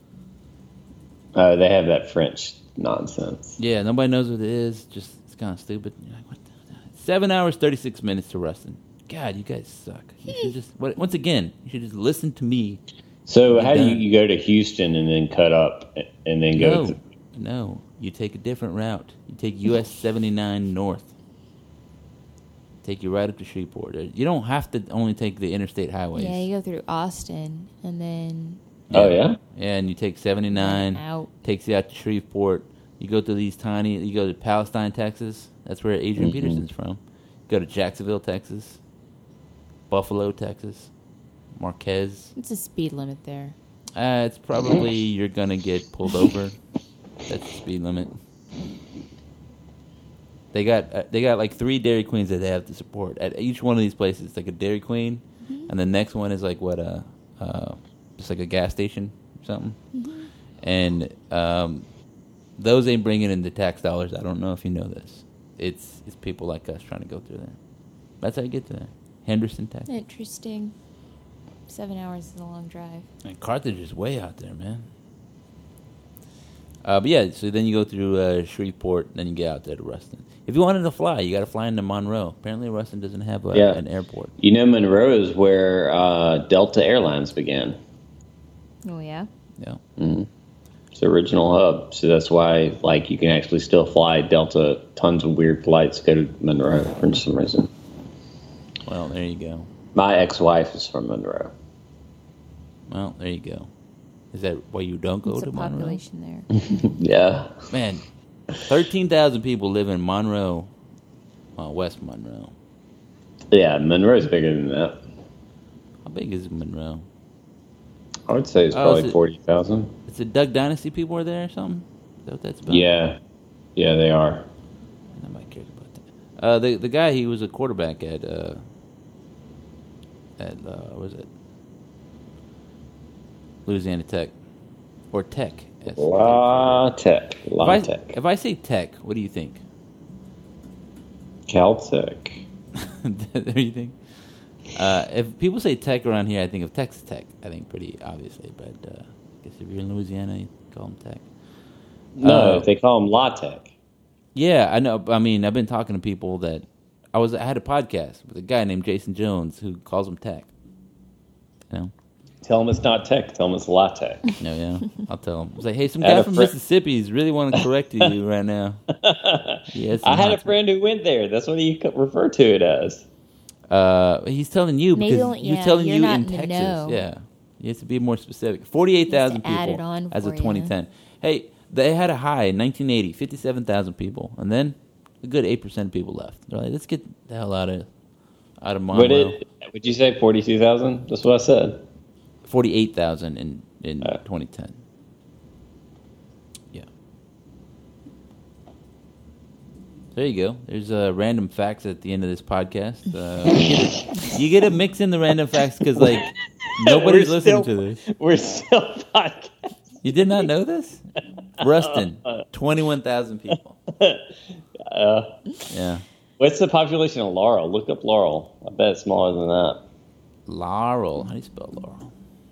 Speaker 1: They have that French nonsense.
Speaker 2: Yeah, nobody knows what it is. Just it's kind of stupid. You're like, what the 7 hours 36 minutes to Ruston. God, you guys suck. You should just once again. You should just listen to me.
Speaker 1: So
Speaker 2: Get
Speaker 1: how do
Speaker 2: done.
Speaker 1: you go to Houston and then cut up and then go?
Speaker 2: No, you take a different route. You take US 79 north. Take you right up to Shreveport. You don't have to only take the interstate highways.
Speaker 4: Yeah, you go through Austin, and then
Speaker 1: Oh yeah.
Speaker 2: Yeah, and you take 79.
Speaker 4: out.
Speaker 2: Takes you out to Shreveport. You go to these tiny. You go to Palestine, Texas. That's where Adrian Peterson's from. Go to Jacksonville, Texas. Buffalo, Texas. Marquez.
Speaker 4: It's a speed limit there.
Speaker 2: It's probably you're gonna get pulled over. That's the speed limit. They got like 3 Dairy Queens that they have to support at each one of these places. It's like a Dairy Queen, and the next one is like what just like a gas station or something. And those ain't bringing in the tax dollars. I don't know if you know this. It's people like us trying to go through there. That's how you get to there. Henderson, Texas.
Speaker 4: Interesting. 7 hours is a long drive.
Speaker 2: And Carthage is way out there, man. But yeah, so then you go through Shreveport, then you get out there to Ruston. If you wanted to fly, you got to fly into Monroe. Apparently, Ruston doesn't have an airport.
Speaker 1: You know, Monroe is where Delta Airlines began.
Speaker 4: Oh yeah.
Speaker 2: Yeah.
Speaker 1: Mm-hmm. It's the original hub, so that's why like you can actually still fly Delta. Tons of weird flights go to Monroe for some reason.
Speaker 2: Well, there you go.
Speaker 1: My ex-wife is from Monroe.
Speaker 2: Well, there you go. Is that why you don't go
Speaker 4: What's
Speaker 2: to
Speaker 4: the
Speaker 2: Monroe?
Speaker 4: population there?
Speaker 1: Yeah.
Speaker 2: Man, 13,000 people live in Monroe, West Monroe.
Speaker 1: Yeah, Monroe's bigger than that.
Speaker 2: How big is Monroe?
Speaker 1: I would say it's
Speaker 2: Oh,
Speaker 1: probably
Speaker 2: is it-
Speaker 1: 40,000.
Speaker 2: Is it Duck Dynasty people are there or something? Is that what that's about?
Speaker 1: Yeah. Yeah, they are.
Speaker 2: Nobody cares about that. The guy, he was a quarterback at what was it? Louisiana Tech. Or Tech. Yes.
Speaker 1: La Tech. La Tech.
Speaker 2: If I say Tech, what do you think?
Speaker 1: Caltech.
Speaker 2: What do you think? If people say Tech around here, I think of Texas Tech. I think pretty obviously, but I guess if you're in Louisiana, you call them Tech.
Speaker 1: No, they call them La Tech.
Speaker 2: Yeah, I know. I mean, I've been talking to people that I had a podcast with a guy named Jason Jones who calls them Tech. You know?
Speaker 1: Tell them it's not Tech. Tell them it's La Tech.
Speaker 2: No, yeah. I'll tell him. It's like, hey, some
Speaker 1: I had
Speaker 2: guy
Speaker 1: a
Speaker 2: from
Speaker 1: friend-
Speaker 2: Mississippi is really want to correct you right now. Yes,
Speaker 1: I had a friend who went there. That's what he referred to it as.
Speaker 2: He's telling you
Speaker 4: Maybe
Speaker 2: because
Speaker 4: only-
Speaker 2: he's
Speaker 4: yeah,
Speaker 2: telling
Speaker 4: you're
Speaker 2: you
Speaker 4: not
Speaker 2: in
Speaker 4: in the
Speaker 2: Texas.
Speaker 4: know.
Speaker 2: Yeah, he has to be more specific. 48,000
Speaker 4: He has to add
Speaker 2: people
Speaker 4: it on
Speaker 2: as of
Speaker 4: for you.
Speaker 2: 2010. Hey, They had a high in 1980, 57,000 people, and then a good 8% of people left. They're like, let's get the hell out of Monroe.
Speaker 1: Would you say 42,000? That's what I said.
Speaker 2: 48,000 in 2010. Yeah. There you go. There's random facts at the end of this podcast. You get to mix in the random facts because like nobody's listening to this.
Speaker 1: We're still podcast.
Speaker 2: You did not know this? Ruston, 21,000 people. Yeah.
Speaker 1: What's the population of Laurel? Look up Laurel. I bet it's smaller than that.
Speaker 2: Laurel. How do you spell Laurel?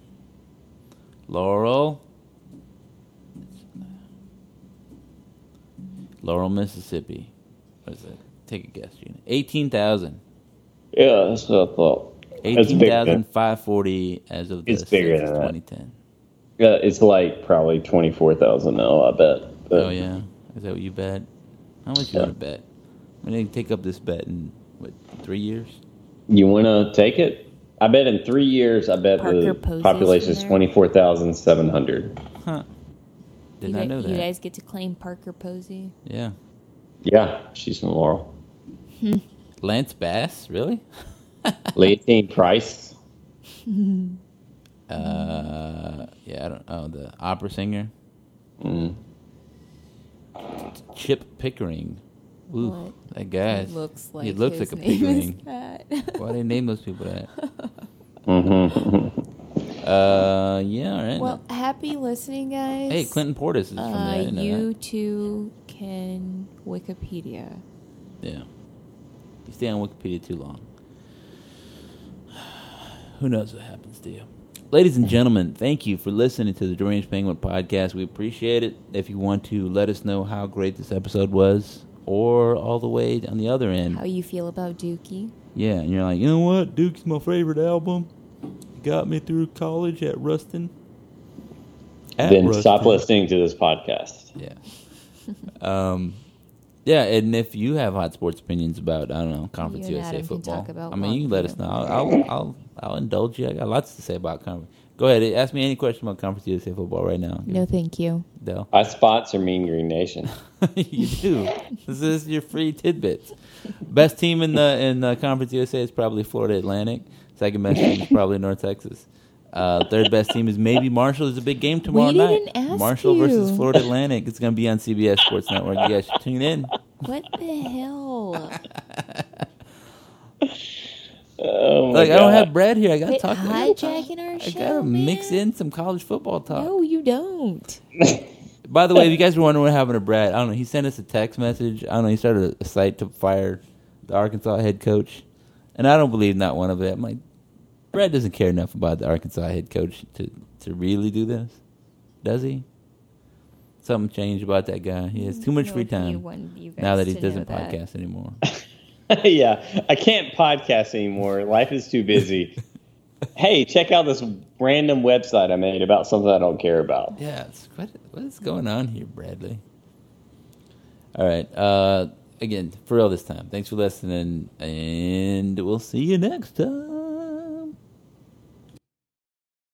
Speaker 2: Laurel, Mississippi. What is it? Take a guess, Gina. 18,000.
Speaker 1: Yeah, that's what I thought.
Speaker 2: 18,540 as of the
Speaker 1: It's bigger than that.
Speaker 2: 2010.
Speaker 1: Yeah, it's like probably 24,000 now, I bet. But
Speaker 2: Oh, yeah. Is that what you bet? How much you want to bet? I'm going to take up this bet in, 3 years?
Speaker 1: You want to take it? I bet in 3 years,
Speaker 4: Parker
Speaker 1: the
Speaker 4: Posey's
Speaker 1: population is
Speaker 4: from there?
Speaker 1: 24,700.
Speaker 2: Huh. Did
Speaker 4: You
Speaker 2: not know that.
Speaker 4: You guys get to claim Parker Posey.
Speaker 2: Yeah.
Speaker 1: Yeah, she's from Laurel.
Speaker 2: Lance Bass? Really?
Speaker 1: Leontine Price.
Speaker 2: Yeah, I don't know. The opera singer.
Speaker 1: Mm.
Speaker 2: Chip Pickering. Ooh,
Speaker 4: What?
Speaker 2: that guy.
Speaker 4: He looks like
Speaker 2: he looks
Speaker 4: his
Speaker 2: like a
Speaker 4: name is
Speaker 2: Pickering.
Speaker 4: that.
Speaker 2: Why did they name those people that?
Speaker 1: Mm-hmm.
Speaker 2: Yeah, all right.
Speaker 4: Well, happy listening, guys.
Speaker 2: Hey, Clinton Portis is from there. I didn't know
Speaker 4: You
Speaker 2: that.
Speaker 4: too can Wikipedia.
Speaker 2: Yeah. You stay on Wikipedia too long. Who knows what happens to you? Ladies and gentlemen, thank you for listening to the Deranged Penguin podcast. We appreciate it. If you want to let us know how great this episode was, or all the way on the other end.
Speaker 4: How you feel about Dookie?
Speaker 2: Yeah, and you're like, you know what? Duke's my favorite album. Got me through college at Ruston.
Speaker 1: Then stop listening to this podcast.
Speaker 2: Yeah. Yeah, and if you have hot sports opinions about, I don't know, Conference
Speaker 4: You and
Speaker 2: USA
Speaker 4: Adam can
Speaker 2: football,
Speaker 4: talk about
Speaker 2: I mean, you can let us
Speaker 4: Montana.
Speaker 2: know. I'll indulge you. I got lots to say about Conference. Go ahead. Ask me any question about Conference USA football right now.
Speaker 4: No, thank you.
Speaker 2: Del.
Speaker 1: I sponsor Mean Green Nation.
Speaker 2: You do. This is your free tidbits. Best team in the Conference USA is probably Florida Atlantic. Second best team is probably North Texas. Third best team is maybe Marshall. There's a big game tomorrow
Speaker 4: We
Speaker 2: night.
Speaker 4: didn't ask
Speaker 2: Marshall
Speaker 4: you.
Speaker 2: versus Florida Atlantic. It's going to be on CBS Sports Network. You guys should tune in.
Speaker 4: What the hell?
Speaker 1: Oh my
Speaker 2: Like, I
Speaker 1: God.
Speaker 2: don't have Brad here. I got to
Speaker 4: Quit
Speaker 2: talk.
Speaker 4: hijacking our
Speaker 2: I
Speaker 4: show,
Speaker 2: got to mix
Speaker 4: man.
Speaker 2: in some college football talk.
Speaker 4: No, you don't.
Speaker 2: By the way, if you guys were wondering what happened to Brad, I don't know. He sent us a text message. I don't know. He started a site to fire the Arkansas head coach. And I don't believe not one of it. I'm like, Brad doesn't care enough about the Arkansas head coach to really do this. Does he? Something changed about that guy. He has too much free time now that he doesn't podcast anymore.
Speaker 1: Yeah, I can't podcast anymore. Life is too busy. Hey, check out this random website I made about something I don't care about.
Speaker 2: Yeah, what is going on here, Bradley? All right. Again, for real this time. Thanks for listening, and we'll see you next time.